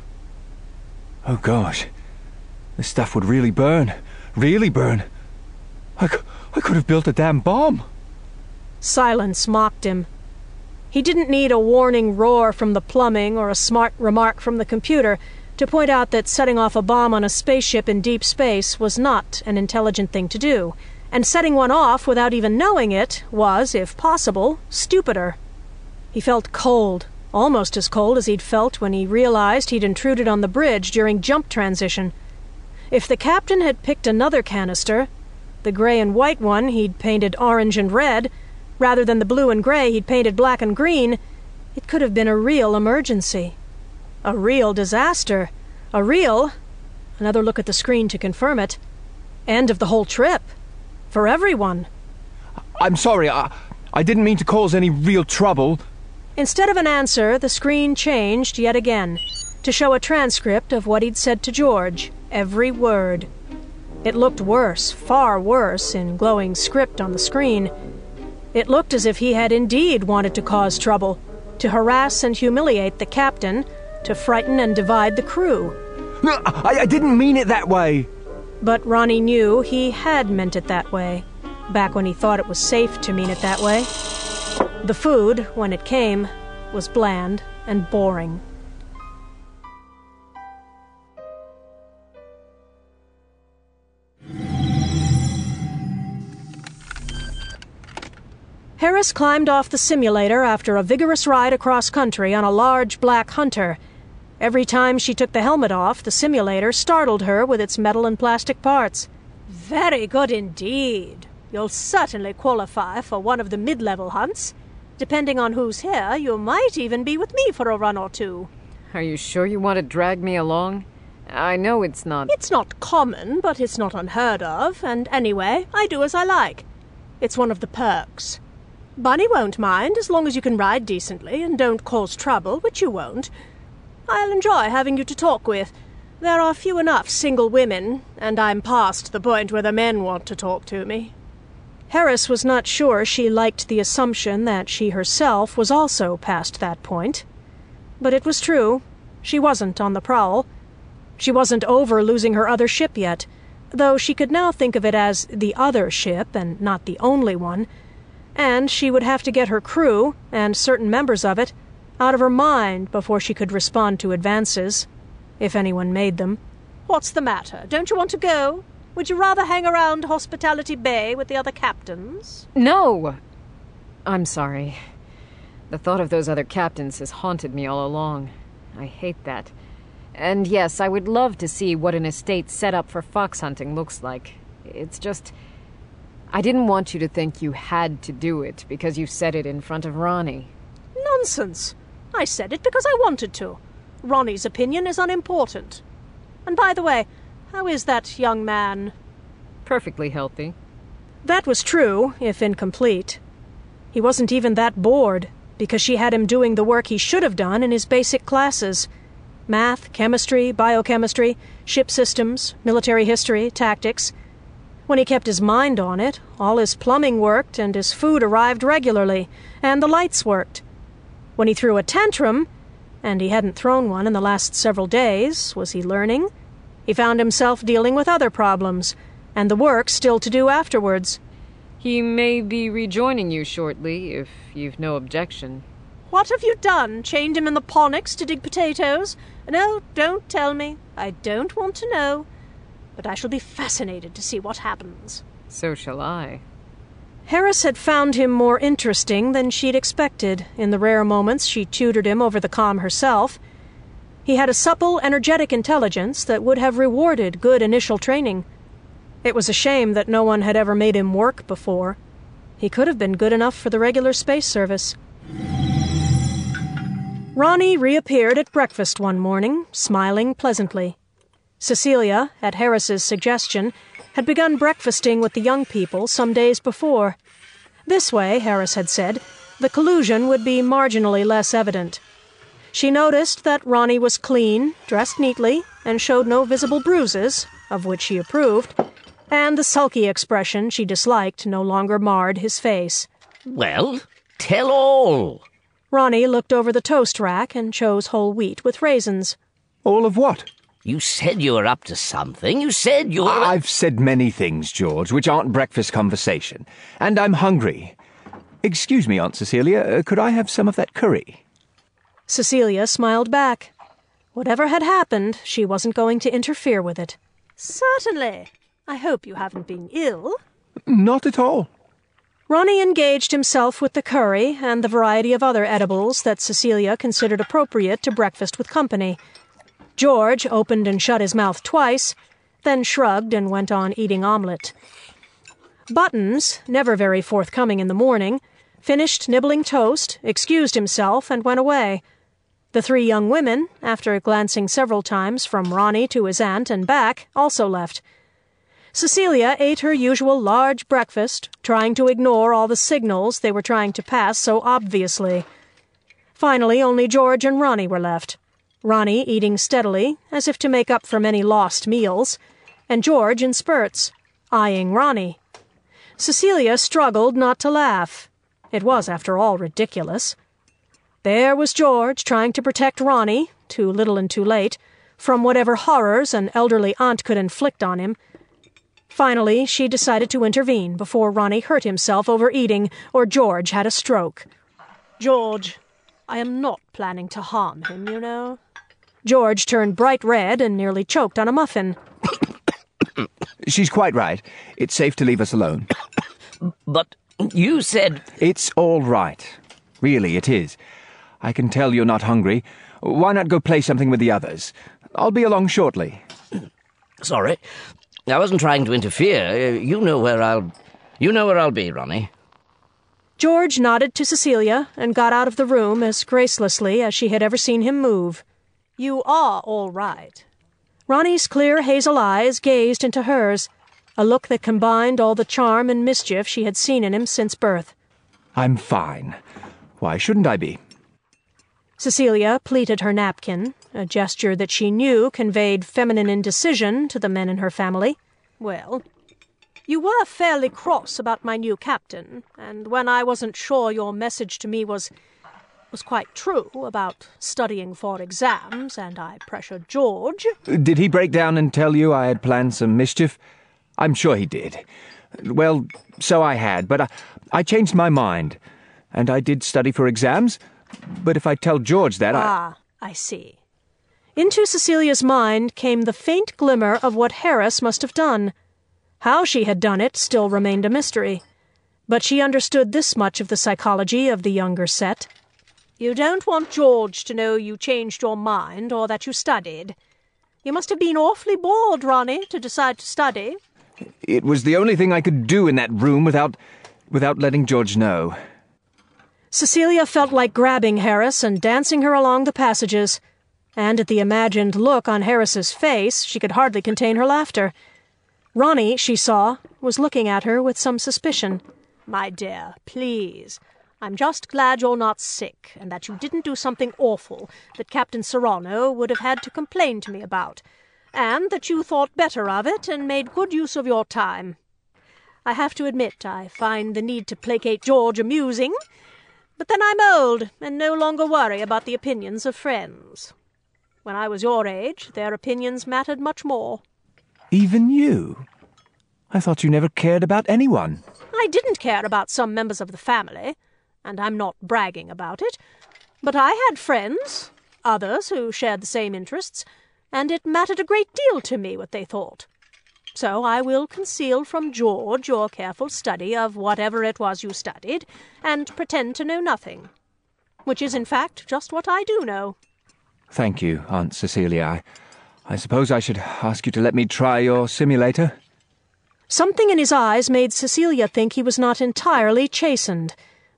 Oh gosh. This stuff would really burn. Really burn. I, c- I could have built a damn bomb. Silence mocked him. He didn't need a warning roar from the plumbing or a smart remark from the computer to point out that setting off a bomb on a spaceship in deep space was not an intelligent thing to do, and setting one off without even knowing it was, if possible, stupider. He felt cold, almost as cold as he'd felt when he realized he'd intruded on the bridge during jump transition. If the captain had picked another canister, the gray and white one he'd painted orange and red, rather than the blue and gray he'd painted black and green, it could have been a real emergency. A real disaster. A real... Another look at the screen to confirm it. End of the whole trip. For everyone. I'm sorry, I, I didn't mean to cause any real trouble. Instead of an answer, the screen changed yet again, to show a transcript of what he'd said to George, every word. It looked worse, far worse, in glowing script on the screen. It looked as if he had indeed wanted to cause trouble, to harass and humiliate the captain, to frighten and divide the crew. I, I didn't mean it that way. But Ronnie knew he had meant it that way, back when he thought it was safe to mean it that way. The food, when it came, was bland and boring. Harris climbed off the simulator after a vigorous ride across country on a large black Hunter. Every time she took the helmet off, the simulator startled her with its metal and plastic parts. Very good indeed. You'll certainly qualify for one of the mid-level hunts. Depending on who's here, you might even be with me for a run or two. Are you sure you want to drag me along? I know it's not... It's not common, but it's not unheard of, and anyway, I do as I like. It's one of the perks. Bunny won't mind, as long as you can ride decently and don't cause trouble, which you won't. I'll enjoy having you to talk with. There are few enough single women, and I'm past the point where the men want to talk to me. Harris was not sure she liked the assumption that she herself was also past that point. But it was true. She wasn't on the prowl. She wasn't over losing her other ship yet, though she could now think of it as the other ship and not the only one. And she would have to get her crew, and certain members of it, out of her mind before she could respond to advances, if anyone made them. What's the matter? Don't you want to go? Would you rather hang around Hospitality Bay with the other captains? No! I'm sorry. The thought of those other captains has haunted me all along. I hate that. And yes, I would love to see what an estate set up for fox hunting looks like. It's just... I didn't want you to think you had to do it because you said it in front of Ronnie. Nonsense. I said it because I wanted to. Ronnie's opinion is unimportant. And by the way, how is that young man? Perfectly healthy. That was true, if incomplete. He wasn't even that bored, because she had him doing the work he should have done in his basic classes. Math, chemistry, biochemistry, ship systems, military history, tactics. When he kept his mind on it, all his plumbing worked and his food arrived regularly, and the lights worked. When he threw a tantrum, and he hadn't thrown one in the last several days, was he learning? He found himself dealing with other problems, and the work still to do afterwards. He may be rejoining you shortly, if you've no objection. What have you done? Chained him in the Ponyx to dig potatoes? No, don't tell me. I don't want to know. But I shall be fascinated to see what happens. So shall I. Harris had found him more interesting than she'd expected in the rare moments she tutored him over the comm herself. He had a supple, energetic intelligence that would have rewarded good initial training. It was a shame that no one had ever made him work before. He could have been good enough for the regular space service. Ronnie reappeared at breakfast one morning, smiling pleasantly. Cecilia, at Harris's suggestion, had begun breakfasting with the young people some days before. This way, Harris had said, the collusion would be marginally less evident. She noticed that Ronnie was clean, dressed neatly, and showed no visible bruises, of which she approved, and the sulky expression she disliked no longer marred his face. Well, tell all. Ronnie looked over the toast rack and chose whole wheat with raisins. All of what? You said you were up to something. You said you were... I've said many things, George, which aren't breakfast conversation. And I'm hungry. Excuse me, Aunt Cecilia, uh, could I have some of that curry? Cecilia smiled back. Whatever had happened, she wasn't going to interfere with it. Certainly. I hope you haven't been ill. Not at all. Ronnie engaged himself with the curry and the variety of other edibles that Cecilia considered appropriate to breakfast with company. George opened and shut his mouth twice, then shrugged and went on eating omelette. Buttons, never very forthcoming in the morning, finished nibbling toast, excused himself, and went away. The three young women, after glancing several times from Ronnie to his aunt and back, also left. Cecilia ate her usual large breakfast, trying to ignore all the signals they were trying to pass so obviously. Finally, only George and Ronnie were left. Ronnie eating steadily, as if to make up for many lost meals, and George in spurts, eyeing Ronnie. Cecilia struggled not to laugh. It was, after all, ridiculous. There was George trying to protect Ronnie, too little and too late, from whatever horrors an elderly aunt could inflict on him. Finally, she decided to intervene before Ronnie hurt himself overeating or George had a stroke. George, I am not planning to harm him, you know. George turned bright red and nearly choked on a muffin. She's quite right. It's safe to leave us alone. But you said... It's all right. Really, it is. I can tell you're not hungry. Why not go play something with the others? I'll be along shortly. Sorry. I wasn't trying to interfere. You know where I'll... You know where I'll be, Ronnie. George nodded to Cecilia and got out of the room as gracelessly as she had ever seen him move. You are all right. Ronnie's clear hazel eyes gazed into hers, a look that combined all the charm and mischief she had seen in him since birth. I'm fine. Why shouldn't I be? Cecilia pleated her napkin, a gesture that she knew conveyed feminine indecision to the men in her family. Well, you were fairly cross about my new captain, and when I wasn't sure your message to me was... was quite true about studying for exams, and I pressured George... Did he break down and tell you I had planned some mischief? I'm sure he did. Well, so I had, but I, I changed my mind. And I did study for exams, but if I tell George that, I... Ah, I see. Into Cecilia's mind came the faint glimmer of what Harris must have done. How she had done it still remained a mystery. But she understood this much of the psychology of the younger set. You don't want George to know you changed your mind or that you studied. You must have been awfully bored, Ronnie, to decide to study. It was the only thing I could do in that room without... without letting George know. Cecilia felt like grabbing Harris and dancing her along the passages, and at the imagined look on Harris's face, she could hardly contain her laughter. Ronnie, she saw, was looking at her with some suspicion. My dear, please... I'm just glad you're not sick, and that you didn't do something awful that Captain Serrano would have had to complain to me about, and that you thought better of it and made good use of your time. I have to admit I find the need to placate George amusing, but then I'm old and no longer worry about the opinions of friends. When I was your age, their opinions mattered much more. Even you? I thought you never cared about anyone. I didn't care about some members of the family, and I'm not bragging about it, but I had friends, others who shared the same interests, and it mattered a great deal to me what they thought. So I will conceal from George your careful study of whatever it was you studied, and pretend to know nothing, which is in fact just what I do know. Thank you, Aunt Cecilia. I, I suppose I should ask you to let me try your simulator? Something in his eyes made Cecilia think he was not entirely chastened,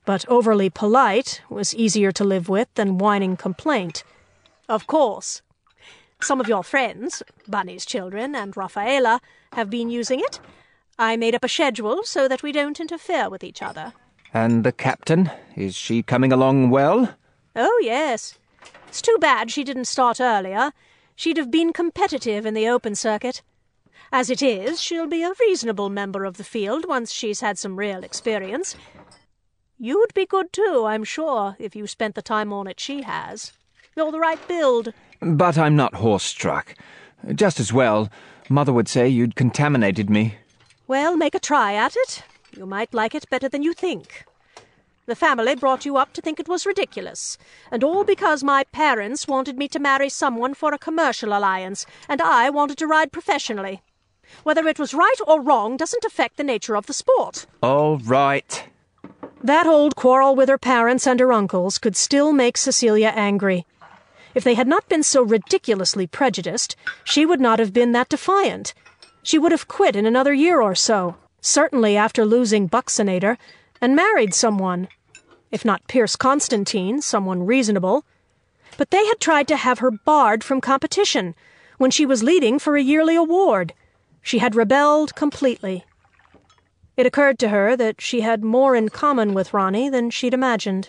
but overly polite was easier to live with than whining complaint. Of course. Some of your friends, Bunny's children and Rafaela, have been using it. I made up a schedule so that we don't interfere with each other. And the captain? Is she coming along well? Oh, yes. It's too bad she didn't start earlier. She'd have been competitive in the open circuit. As it is, she'll be a reasonable member of the field once she's had some real experience. You'd be good too, I'm sure, if you spent the time on it she has. You're the right build. But I'm not horse-struck. Just as well. Mother would say you'd contaminated me. Well, make a try at it. You might like it better than you think. The family brought you up to think it was ridiculous, and all because my parents wanted me to marry someone for a commercial alliance, and I wanted to ride professionally. Whether it was right or wrong doesn't affect the nature of the sport. All right. That old quarrel with her parents and her uncles could still make Cecilia angry. If they had not been so ridiculously prejudiced, she would not have been that defiant. She would have quit in another year or so, certainly after losing Buxonator, and married someone. If not Pierce Constantine, someone reasonable. But they had tried to have her barred from competition, when she was leading for a yearly award. She had rebelled completely. It occurred to her that she had more in common with Ronnie than she'd imagined.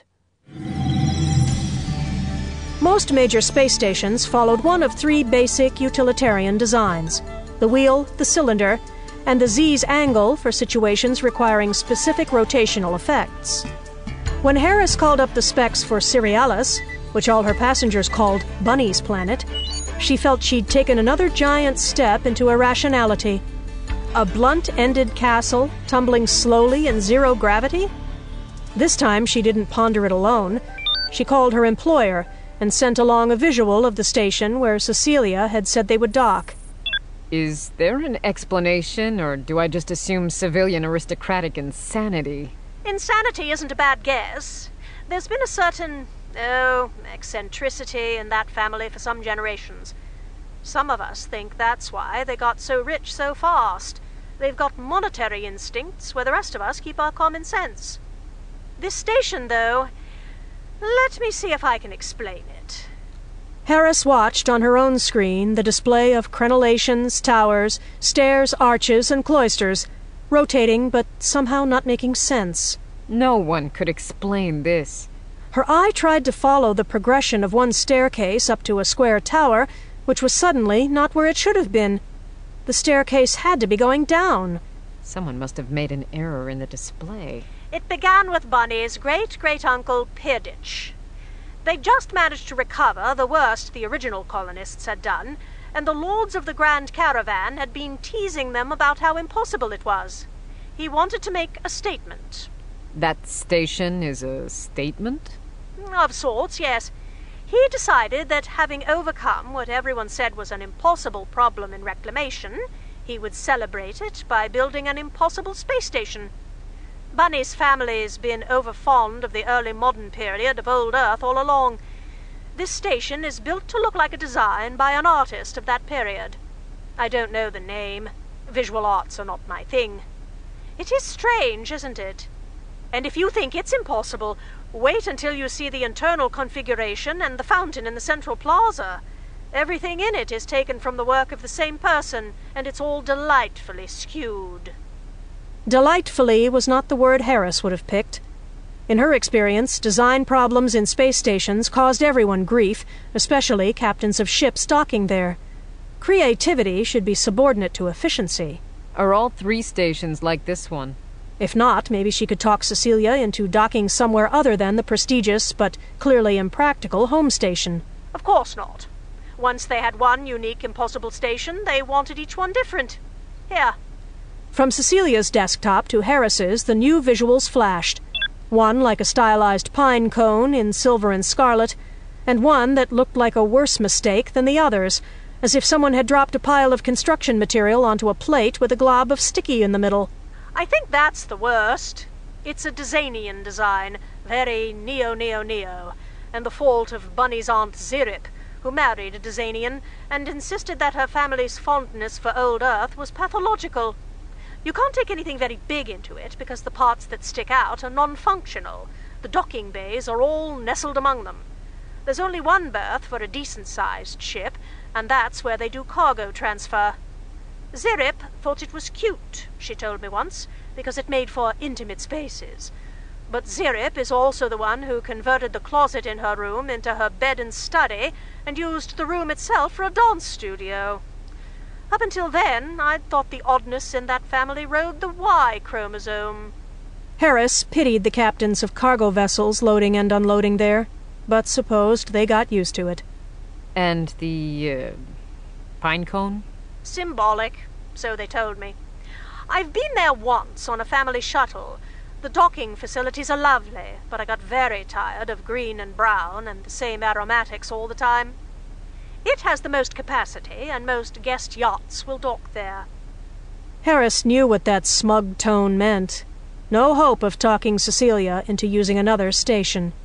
Most major space stations followed one of three basic utilitarian designs: the wheel, the cylinder, and the Z's angle for situations requiring specific rotational effects. When Harris called up the specs for Cerealis, which all her passengers called Bunny's Planet, she felt she'd taken another giant step into irrationality. A blunt-ended castle tumbling slowly in zero gravity? This time she didn't ponder it alone. She called her employer and sent along a visual of the station where Cecilia had said they would dock. Is there an explanation, or do I just assume civilian aristocratic insanity? Insanity isn't a bad guess. There's been a certain, oh, eccentricity in that family for some generations. Some of us think that's why they got so rich so fast. They've got monetary instincts where the rest of us keep our common sense. This station, though, let me see if I can explain it. Harris watched on her own screen the display of crenellations, towers, stairs, arches, and cloisters, rotating but somehow not making sense. No one could explain this. Her eye tried to follow the progression of one staircase up to a square tower, which was suddenly not where it should have been. The staircase had to be going down. Someone must have made an error in the display. It began with Bunny's great-great-uncle Peerditch. They just managed to recover the worst the original colonists had done, and the lords of the Grand Caravan had been teasing them about how impossible it was. He wanted to make a statement. That station is a statement? Of sorts, yes. He decided that having overcome what everyone said was an impossible problem in reclamation, he would celebrate it by building an impossible space station. Bunny's family's been over-fond of the early modern period of old Earth all along. This station is built to look like a design by an artist of that period. I don't know the name. Visual arts are not my thing. It is strange, isn't it? And if you think it's impossible, wait until you see the internal configuration and the fountain in the central plaza. Everything in it is taken from the work of the same person, and it's all delightfully skewed. Delightfully was not the word Harris would have picked. In her experience, design problems in space stations caused everyone grief, especially captains of ships docking there. Creativity should be subordinate to efficiency. Are all three stations like this one? If not, maybe she could talk Cecilia into docking somewhere other than the prestigious but clearly impractical home station. Of course not. Once they had one unique impossible station, they wanted each one different. Here. From Cecilia's desktop to Harris's, the new visuals flashed. One like a stylized pine cone in silver and scarlet, and one that looked like a worse mistake than the others, as if someone had dropped a pile of construction material onto a plate with a glob of sticky in the middle. I think that's the worst. It's a Dizanian design, very neo-neo-neo, and the fault of Bunny's Aunt Zirip, who married a Dizanian and insisted that her family's fondness for old Earth was pathological. You can't take anything very big into it because the parts that stick out are non-functional, The docking bays are all nestled among them. There's only one berth for a decent-sized ship, and that's where they do cargo transfer. Zirip thought it was cute, she told me once, because it made for intimate spaces. But Zirip is also the one who converted the closet in her room into her bed and study, and used the room itself for a dance studio. Up until then, I'd thought the oddness in that family rode the Y chromosome. Harris pitied the captains of cargo vessels loading and unloading there, but supposed they got used to it. And the, uh, pine cone? Symbolic, so they told me. I've been there once on a family shuttle. The docking facilities are lovely, but I got very tired of green and brown and the same aromatics all the time. It has the most capacity, and most guest yachts will dock there. Harris knew what that smug tone meant. No hope of talking Cecilia into using another station.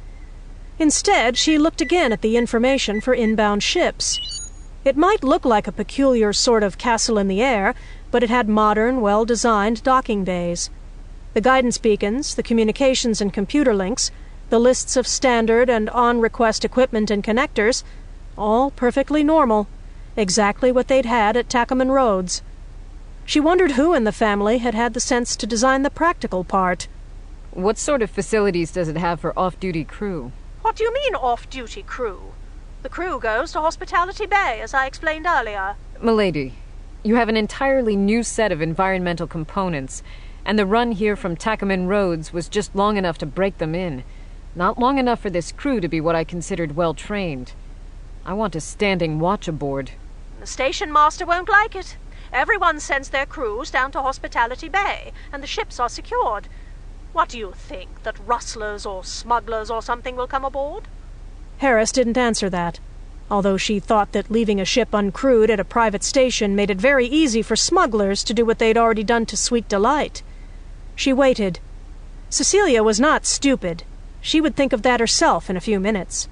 Instead, she looked again at the information for inbound ships. It might look like a peculiar sort of castle in the air, but it had modern, well-designed docking bays. The guidance beacons, the communications and computer links, the lists of standard and on-request equipment and connectors, all perfectly normal, exactly what they'd had at Tacaman Roads. She wondered who in the family had had the sense to design the practical part. What sort of facilities does it have for off-duty crew? What do you mean, off-duty crew? The crew goes to Hospitality Bay, as I explained earlier. Milady, you have an entirely new set of environmental components, and the run here from Tacaman Roads was just long enough to break them in. Not long enough for this crew to be what I considered well-trained. I want a standing watch aboard. The station master won't like it. Everyone sends their crews down to Hospitality Bay, and the ships are secured. What do you think, that rustlers or smugglers or something will come aboard? Harris didn't answer that, although she thought that leaving a ship uncrewed at a private station made it very easy for smugglers to do what they'd already done to Sweet Delight. She waited. Cecilia was not stupid. She would think of that herself in a few minutes.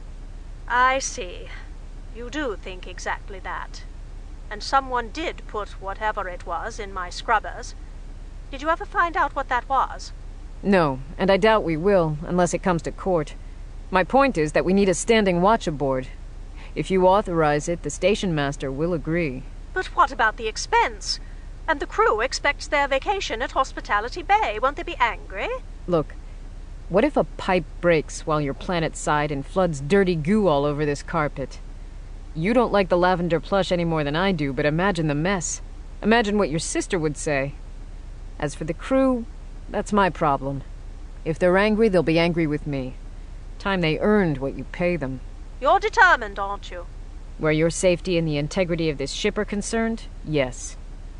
I see. You do think exactly that. And someone did put whatever it was in my scrubbers. Did you ever find out what that was? No, and I doubt we will, unless it comes to court. My point is that we need a standing watch aboard. If you authorize it, the station master will agree. But what about the expense? And the crew expects their vacation at Hospitality Bay. Won't they be angry? Look, what if a pipe breaks while you're planet-side and floods dirty goo all over this carpet? You don't like the lavender plush any more than I do, but imagine the mess. Imagine what your sister would say. As for the crew, that's my problem. If they're angry, they'll be angry with me. Time they earned what you pay them. You're determined, aren't you? Where your safety and the integrity of this ship are concerned, yes.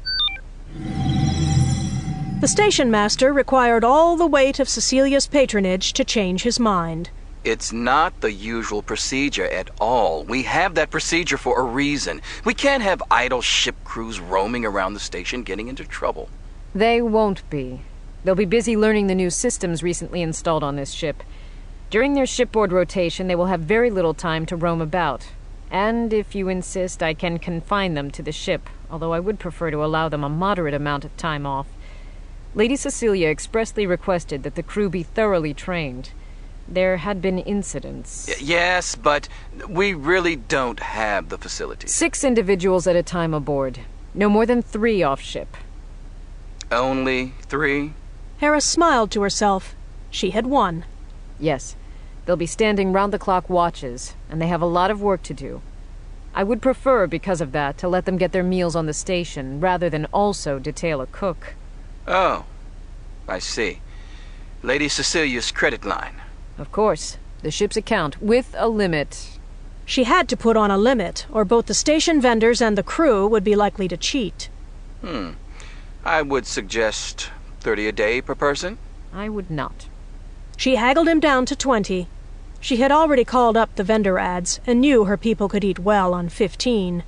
The station master required all the weight of Cecilia's patronage to change his mind. It's not the usual procedure at all. We have that procedure for a reason. We can't have idle ship crews roaming around the station getting into trouble. They won't be. They'll be busy learning the new systems recently installed on this ship. During their shipboard rotation, they will have very little time to roam about. And if you insist, I can confine them to the ship, although I would prefer to allow them a moderate amount of time off. Lady Cecilia expressly requested that the crew be thoroughly trained. There had been incidents. Y- yes, but we really don't have the facilities. Six individuals at a time aboard. No more than three off-ship. Only three? Harris smiled to herself. She had won. Yes. They'll be standing round-the-clock watches, and they have a lot of work to do. I would prefer, because of that, to let them get their meals on the station, rather than also detail a cook. Oh, I see. Lady Cecilia's credit line. Of course. The ship's account, with a limit. She had to put on a limit, or both the station vendors and the crew would be likely to cheat. Hmm. I would suggest thirty a day per person. I would not. She haggled him down to twenty. She had already called up the vendor ads and knew her people could eat well on fifteen.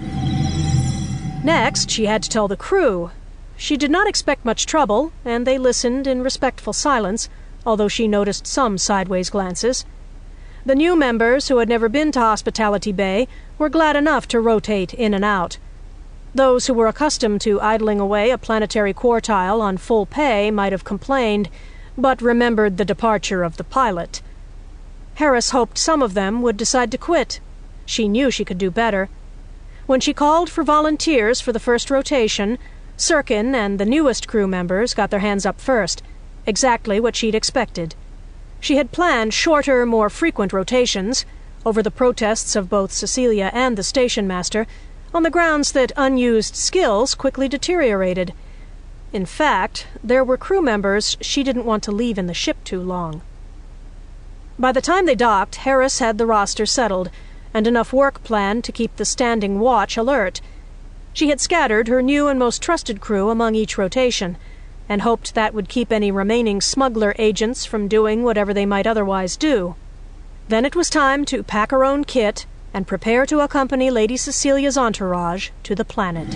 Next, she had to tell the crew. She did not expect much trouble, and they listened in respectful silence, although she noticed some sideways glances. The new members, who had never been to Hospitality Bay, were glad enough to rotate in and out. Those who were accustomed to idling away a planetary quartile on full pay might have complained, but remembered the departure of the pilot. Harris hoped some of them would decide to quit. She knew she could do better. When she called for volunteers for the first rotation, Sirkin and the newest crew members got their hands up first, exactly what she'd expected. She had planned shorter, more frequent rotations, over the protests of both Cecilia and the station master, on the grounds that unused skills quickly deteriorated. In fact, there were crew members she didn't want to leave in the ship too long. By the time they docked, Harris had the roster settled, and enough work planned to keep the standing watch alert. She had scattered her new and most trusted crew among each rotation, and hoped that would keep any remaining smuggler agents from doing whatever they might otherwise do. Then it was time to pack her own kit and prepare to accompany Lady Cecilia's entourage to the planet.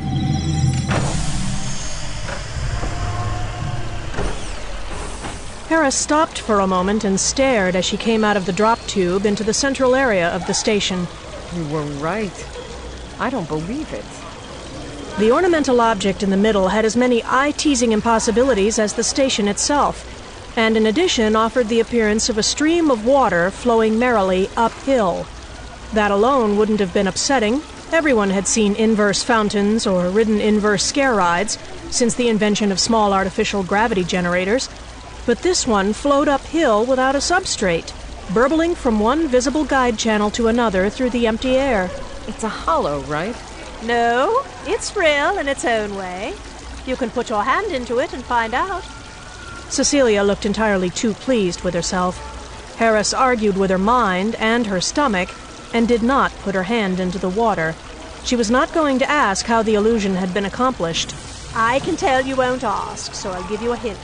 Harris stopped for a moment and stared as she came out of the drop tube into the central area of the station. You were right. I don't believe it. The ornamental object in the middle had as many eye-teasing impossibilities as the station itself, and in addition offered the appearance of a stream of water flowing merrily uphill. That alone wouldn't have been upsetting. Everyone had seen inverse fountains or ridden inverse scare rides since the invention of small artificial gravity generators, but this one flowed uphill without a substrate, burbling from one visible guide channel to another through the empty air. It's a hollow, right? No, it's real in its own way. You can put your hand into it and find out. Cecilia looked entirely too pleased with herself. Harris argued with her mind and her stomach, and did not put her hand into the water. She was not going to ask how the illusion had been accomplished. I can tell you won't ask, so I'll give you a hint.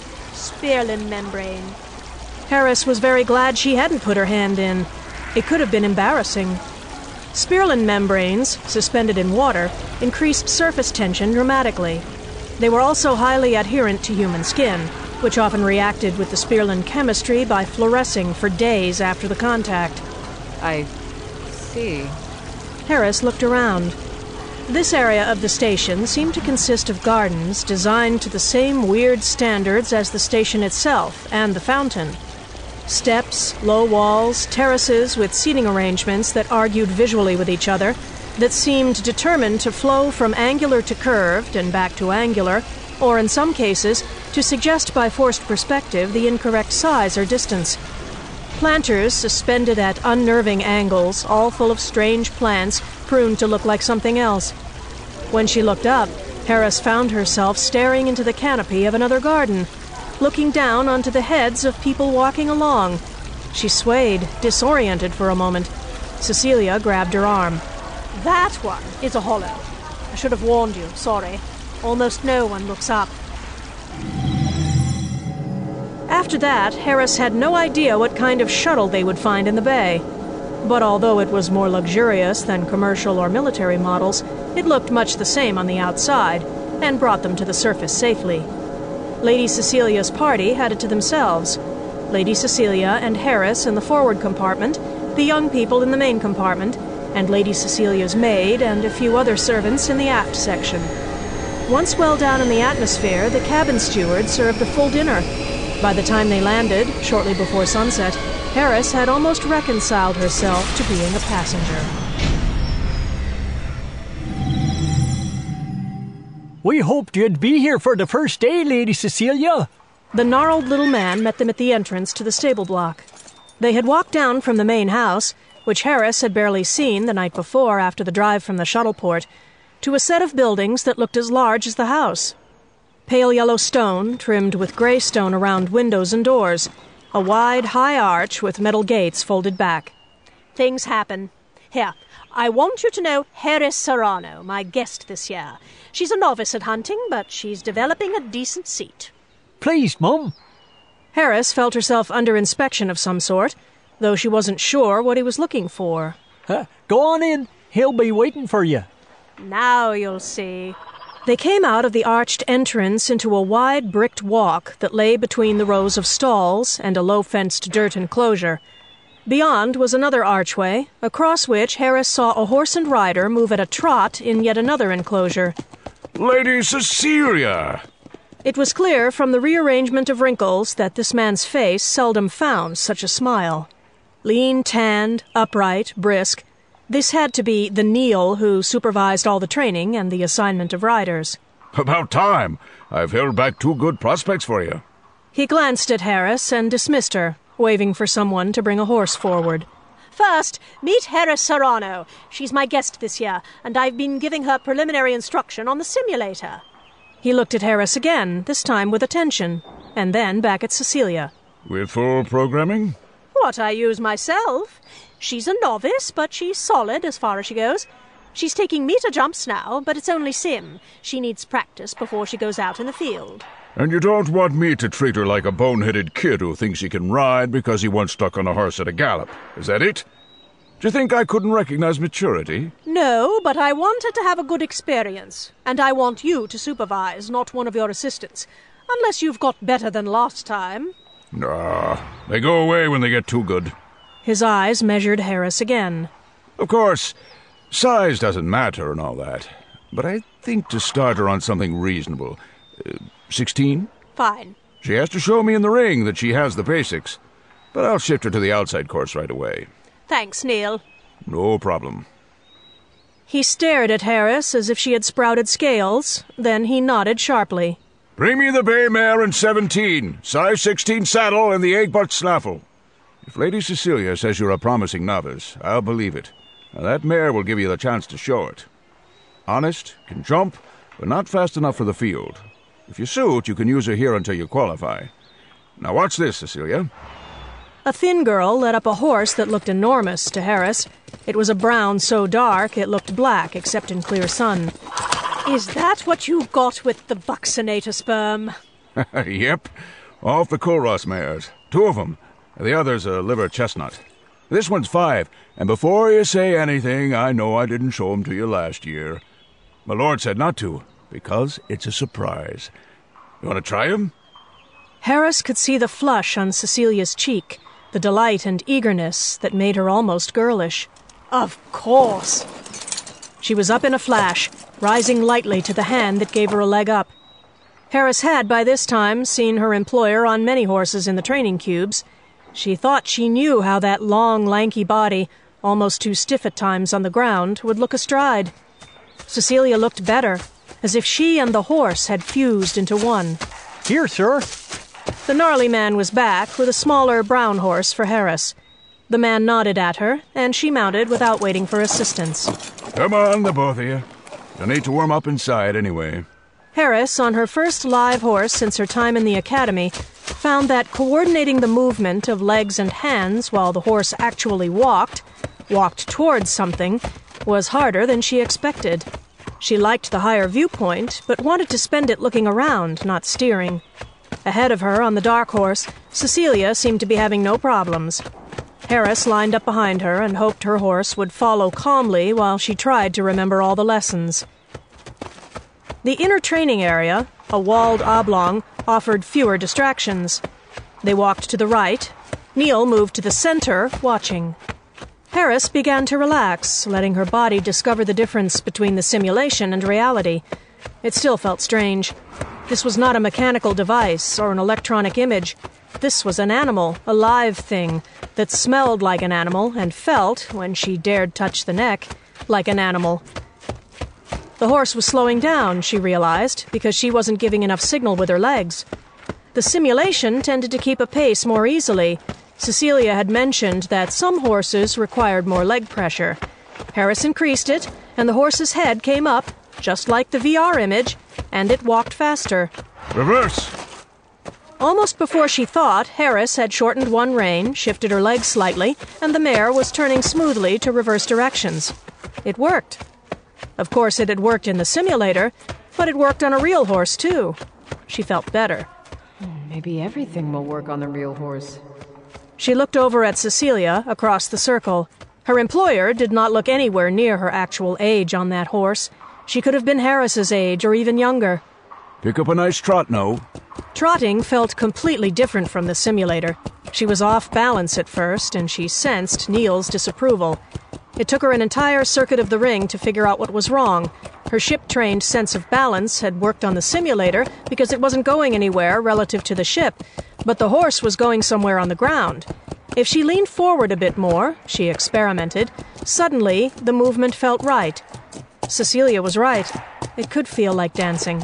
Spirlin membrane. Harris was very glad she hadn't put her hand in. It could have been embarrassing. Spirlin membranes, suspended in water, increased surface tension dramatically. They were also highly adherent to human skin, which often reacted with the spirulin chemistry by fluorescing for days after the contact. I see. Harris looked around. This area of the station seemed to consist of gardens designed to the same weird standards as the station itself and the fountain. Steps, low walls, terraces with seating arrangements that argued visually with each other, that seemed determined to flow from angular to curved and back to angular, or in some cases, to suggest by forced perspective the incorrect size or distance. Planters suspended at unnerving angles, all full of strange plants, pruned to look like something else. When she looked up, Harris found herself staring into the canopy of another garden, looking down onto the heads of people walking along. She swayed, disoriented for a moment. Cecilia grabbed her arm. That one is a hollow. I should have warned you, sorry. Almost no one looks up. After that, Harris had no idea what kind of shuttle they would find in the bay. But although it was more luxurious than commercial or military models, it looked much the same on the outside, and brought them to the surface safely. Lady Cecilia's party had it to themselves. Lady Cecilia and Harris in the forward compartment, the young people in the main compartment, and Lady Cecilia's maid and a few other servants in the aft section. Once well down in the atmosphere, the cabin steward served a full dinner. By the time they landed, shortly before sunset, Harris had almost reconciled herself to being a passenger. We hoped you'd be here for the first day, Lady Cecilia. The gnarled little man met them at the entrance to the stable block. They had walked down from the main house, which Harris had barely seen the night before after the drive from the shuttleport, to a set of buildings that looked as large as the house. Pale yellow stone, trimmed with gray stone around windows and doors. A wide, high arch with metal gates folded back. Things happen. Here, I want you to know Harris Serrano, my guest this year. She's a novice at hunting, but she's developing a decent seat. Please, Mum. Harris felt herself under inspection of some sort, though she wasn't sure what he was looking for. Uh, go on in. He'll be waiting for you. Now you'll see. They came out of the arched entrance into a wide bricked walk that lay between the rows of stalls and a low-fenced dirt enclosure. Beyond was another archway, across which Harris saw a horse and rider move at a trot in yet another enclosure. Lady Cecilia! It was clear from the rearrangement of wrinkles that this man's face seldom found such a smile. Lean, tanned, upright, brisk, this had to be the Neil who supervised all the training and the assignment of riders. About time. I've held back two good prospects for you. He glanced at Harris and dismissed her, waving for someone to bring a horse forward. First, meet Harris Serrano. She's my guest this year, and I've been giving her preliminary instruction on the simulator. He looked at Harris again, this time with attention, and then back at Cecilia. With full programming? What I use myself. She's a novice, but she's solid as far as she goes. She's taking meter jumps now, but it's only sim. She needs practice before she goes out in the field. And you don't want me to treat her like a boneheaded kid who thinks he can ride because he once stuck on a horse at a gallop. Is that it? Do you think I couldn't recognize maturity? No, but I want her to have a good experience. And I want you to supervise, not one of your assistants. Unless you've got better than last time. Nah, they go away when they get too good. His eyes measured Harris again. Of course, size doesn't matter and all that. But I think to start her on something reasonable. Uh, Sixteen? Fine. She has to show me in the ring that she has the basics. But I'll shift her to the outside course right away. Thanks, Neil. No problem. He stared at Harris as if she had sprouted scales. Then he nodded sharply. Bring me the bay mare in seventeen. Size sixteen saddle and the egg-butt snaffle. If Lady Cecilia says you're a promising novice, I'll believe it. Now, that mare will give you the chance to show it. Honest, can jump, but not fast enough for the field. If you suit, you can use her here until you qualify. Now watch this, Cecilia. A thin girl led up a horse that looked enormous to Harris. It was a brown so dark it looked black except in clear sun. Is that what you got with the vaccinator sperm? Yep. Off the Culross mares. Two of them. The other's a liver chestnut. This one's five, and before you say anything, I know I didn't show 'em to you last year. My lord said not to, because it's a surprise. You want to try 'em? Harris could see the flush on Cecilia's cheek, the delight and eagerness that made her almost girlish. Of course. She was up in a flash, rising lightly to the hand that gave her a leg up. Harris had, by this time, seen her employer on many horses in the training cubes. She thought she knew how that long, lanky body, almost too stiff at times on the ground, would look astride. Cecilia looked better, as if she and the horse had fused into one. Here, sir. The gnarly man was back with a smaller brown horse for Harris. The man nodded at her, and she mounted without waiting for assistance. Come on, the both of you. You'll need to warm up inside anyway. Harris, on her first live horse since her time in the academy, found that coordinating the movement of legs and hands while the horse actually walked, walked towards something, was harder than she expected. She liked the higher viewpoint, but wanted to spend it looking around, not steering. Ahead of her on the dark horse, Cecilia seemed to be having no problems. Harris lined up behind her and hoped her horse would follow calmly while she tried to remember all the lessons. The inner training area, a walled oblong, offered fewer distractions. They walked to the right. Neil moved to the center, watching. Harris began to relax, letting her body discover the difference between the simulation and reality. It still felt strange. This was not a mechanical device or an electronic image. This was an animal, a live thing, that smelled like an animal and felt, when she dared touch the neck, like an animal. The horse was slowing down, she realized, because she wasn't giving enough signal with her legs. The simulation tended to keep a pace more easily. Cecilia had mentioned that some horses required more leg pressure. Harris increased it, and the horse's head came up, just like the V R image, and it walked faster. Reverse! Almost before she thought, Harris had shortened one rein, shifted her legs slightly, and the mare was turning smoothly to reverse directions. It worked. Of course, it had worked in the simulator, but it worked on a real horse, too. She felt better. Maybe everything will work on the real horse. She looked over at Cecilia, across the circle. Her employer did not look anywhere near her actual age on that horse. She could have been Harris's age, or even younger. Pick up a nice trot, no? Trotting felt completely different from the simulator. She was off balance at first, and she sensed Neil's disapproval. It took her an entire circuit of the ring to figure out what was wrong, Her ship-trained sense of balance had worked on the simulator because it wasn't going anywhere relative to the ship, but the horse was going somewhere on the ground. If she leaned forward a bit more, she experimented, suddenly the movement felt right. Cecilia was right. It could feel like dancing.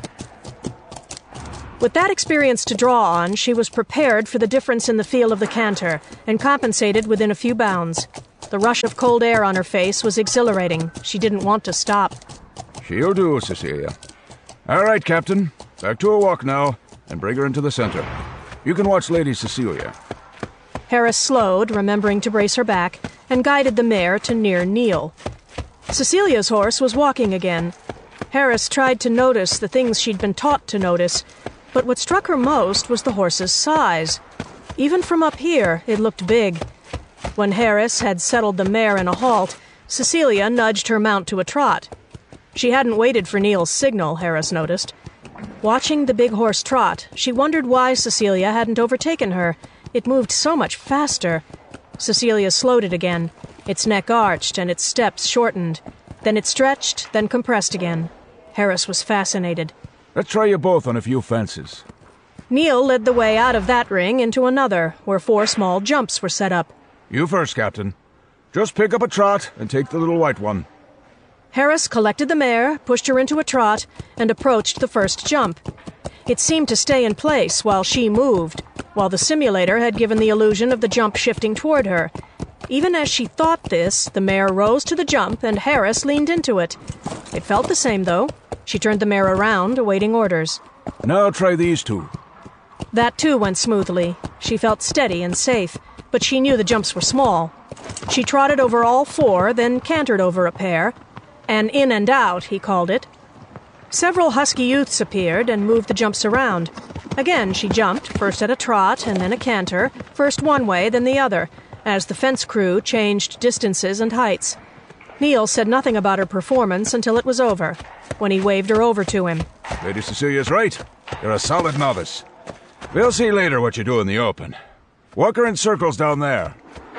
With that experience to draw on, she was prepared for the difference in the feel of the canter, and compensated within a few bounds. The rush of cold air on her face was exhilarating. She didn't want to stop. She'll do, Cecilia. All right, Captain. Back to a walk now, and bring her into the center. You can watch Lady Cecilia. Harris slowed, remembering to brace her back, and guided the mare to near Neil. Cecilia's horse was walking again. Harris tried to notice the things she'd been taught to notice, but what struck her most was the horse's size. Even from up here, it looked big. When Harris had settled the mare in a halt, Cecilia nudged her mount to a trot. She hadn't waited for Neil's signal, Harris noticed. Watching the big horse trot, she wondered why Cecilia hadn't overtaken her. It moved so much faster. Cecilia slowed it again. Its neck arched and its steps shortened. Then it stretched, then compressed again. Harris was fascinated. Let's try you both on a few fences. Neil led the way out of that ring into another, where four small jumps were set up. You first, Captain. Just pick up a trot and take the little white one. Harris collected the mare, pushed her into a trot, and approached the first jump. It seemed to stay in place while she moved, while the simulator had given the illusion of the jump shifting toward her. Even as she thought this, the mare rose to the jump and Harris leaned into it. It felt the same, though. She turned the mare around, awaiting orders. Now try these two. That, too, went smoothly. She felt steady and safe, but she knew the jumps were small. She trotted over all four, then cantered over a pair. An in and out, he called it. Several husky youths appeared and moved the jumps around. Again, she jumped, first at a trot and then a canter, first one way, then the other, as the fence crew changed distances and heights. Neil said nothing about her performance until it was over, when he waved her over to him. Lady Cecilia's right. You're a solid novice. We'll see later what you do in the open. Walk her in circles down there.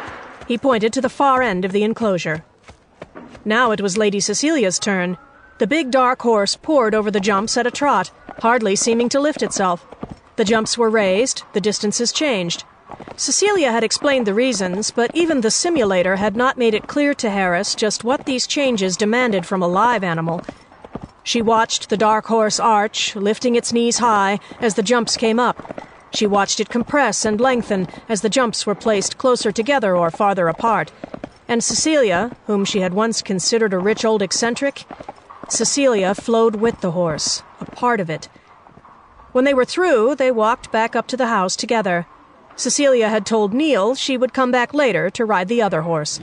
He pointed to the far end of the enclosure. Now it was Lady Cecilia's turn. The big dark horse poured over the jumps at a trot, hardly seeming to lift itself. The jumps were raised, the distances changed. Cecilia had explained the reasons, but even the simulator had not made it clear to Harris just what these changes demanded from a live animal. She watched the dark horse arch, lifting its knees high as the jumps came up. She watched it compress and lengthen as the jumps were placed closer together or farther apart. And Cecilia, whom she had once considered a rich old eccentric, Cecilia flowed with the horse, a part of it. When they were through, they walked back up to the house together. Cecilia had told Neil she would come back later to ride the other horse.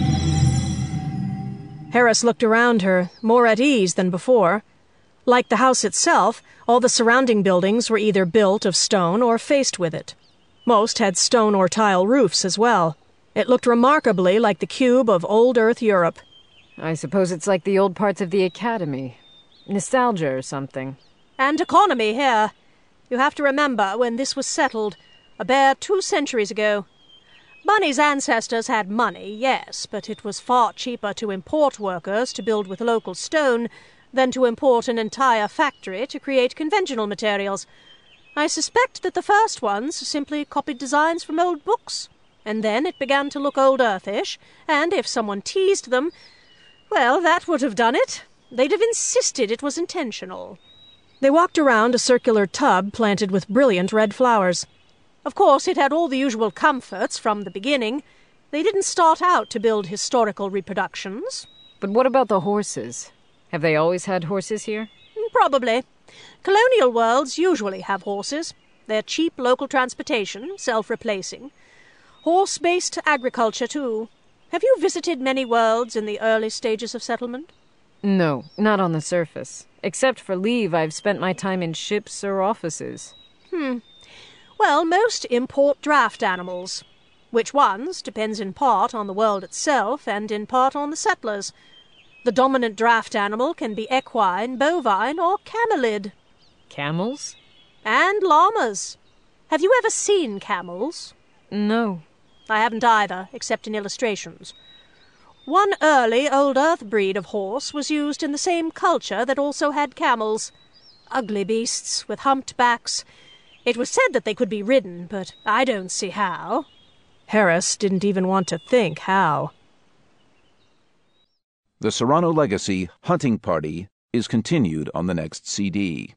Harris looked around her, more at ease than before. Like the house itself, all the surrounding buildings were either built of stone or faced with it. Most had stone or tile roofs as well. It looked remarkably like the cube of old Earth Europe. I suppose it's like the old parts of the Academy. Nostalgia or something. And economy here. You have to remember when this was settled, a bare two centuries ago. Bunny's ancestors had money, yes, but it was far cheaper to import workers to build with local stone than to import an entire factory to create conventional materials. I suspect that the first ones simply copied designs from old books, and then it began to look old Earthish, and if someone teased them, well, that would have done it. They'd have insisted it was intentional. They walked around a circular tub planted with brilliant red flowers. Of course, it had all the usual comforts from the beginning. They didn't start out to build historical reproductions. But what about the horses? Have they always had horses here? Probably. Colonial worlds usually have horses. They're cheap local transportation, self-replacing. Horse-based agriculture, too. Have you visited many worlds in the early stages of settlement? No, not on the surface. Except for leave, I've spent my time in ships or offices. Hmm. Well, most import draft animals. Which ones depends in part on the world itself and in part on the settlers. The dominant draft animal can be equine, bovine, or camelid. Camels? And llamas. Have you ever seen camels? No. I haven't either, except in illustrations. One early Old Earth breed of horse was used in the same culture that also had camels. Ugly beasts with humped backs. It was said that they could be ridden, but I don't see how. Harris didn't even want to think how. The Serrano Legacy Hunting Party is continued on the next C D.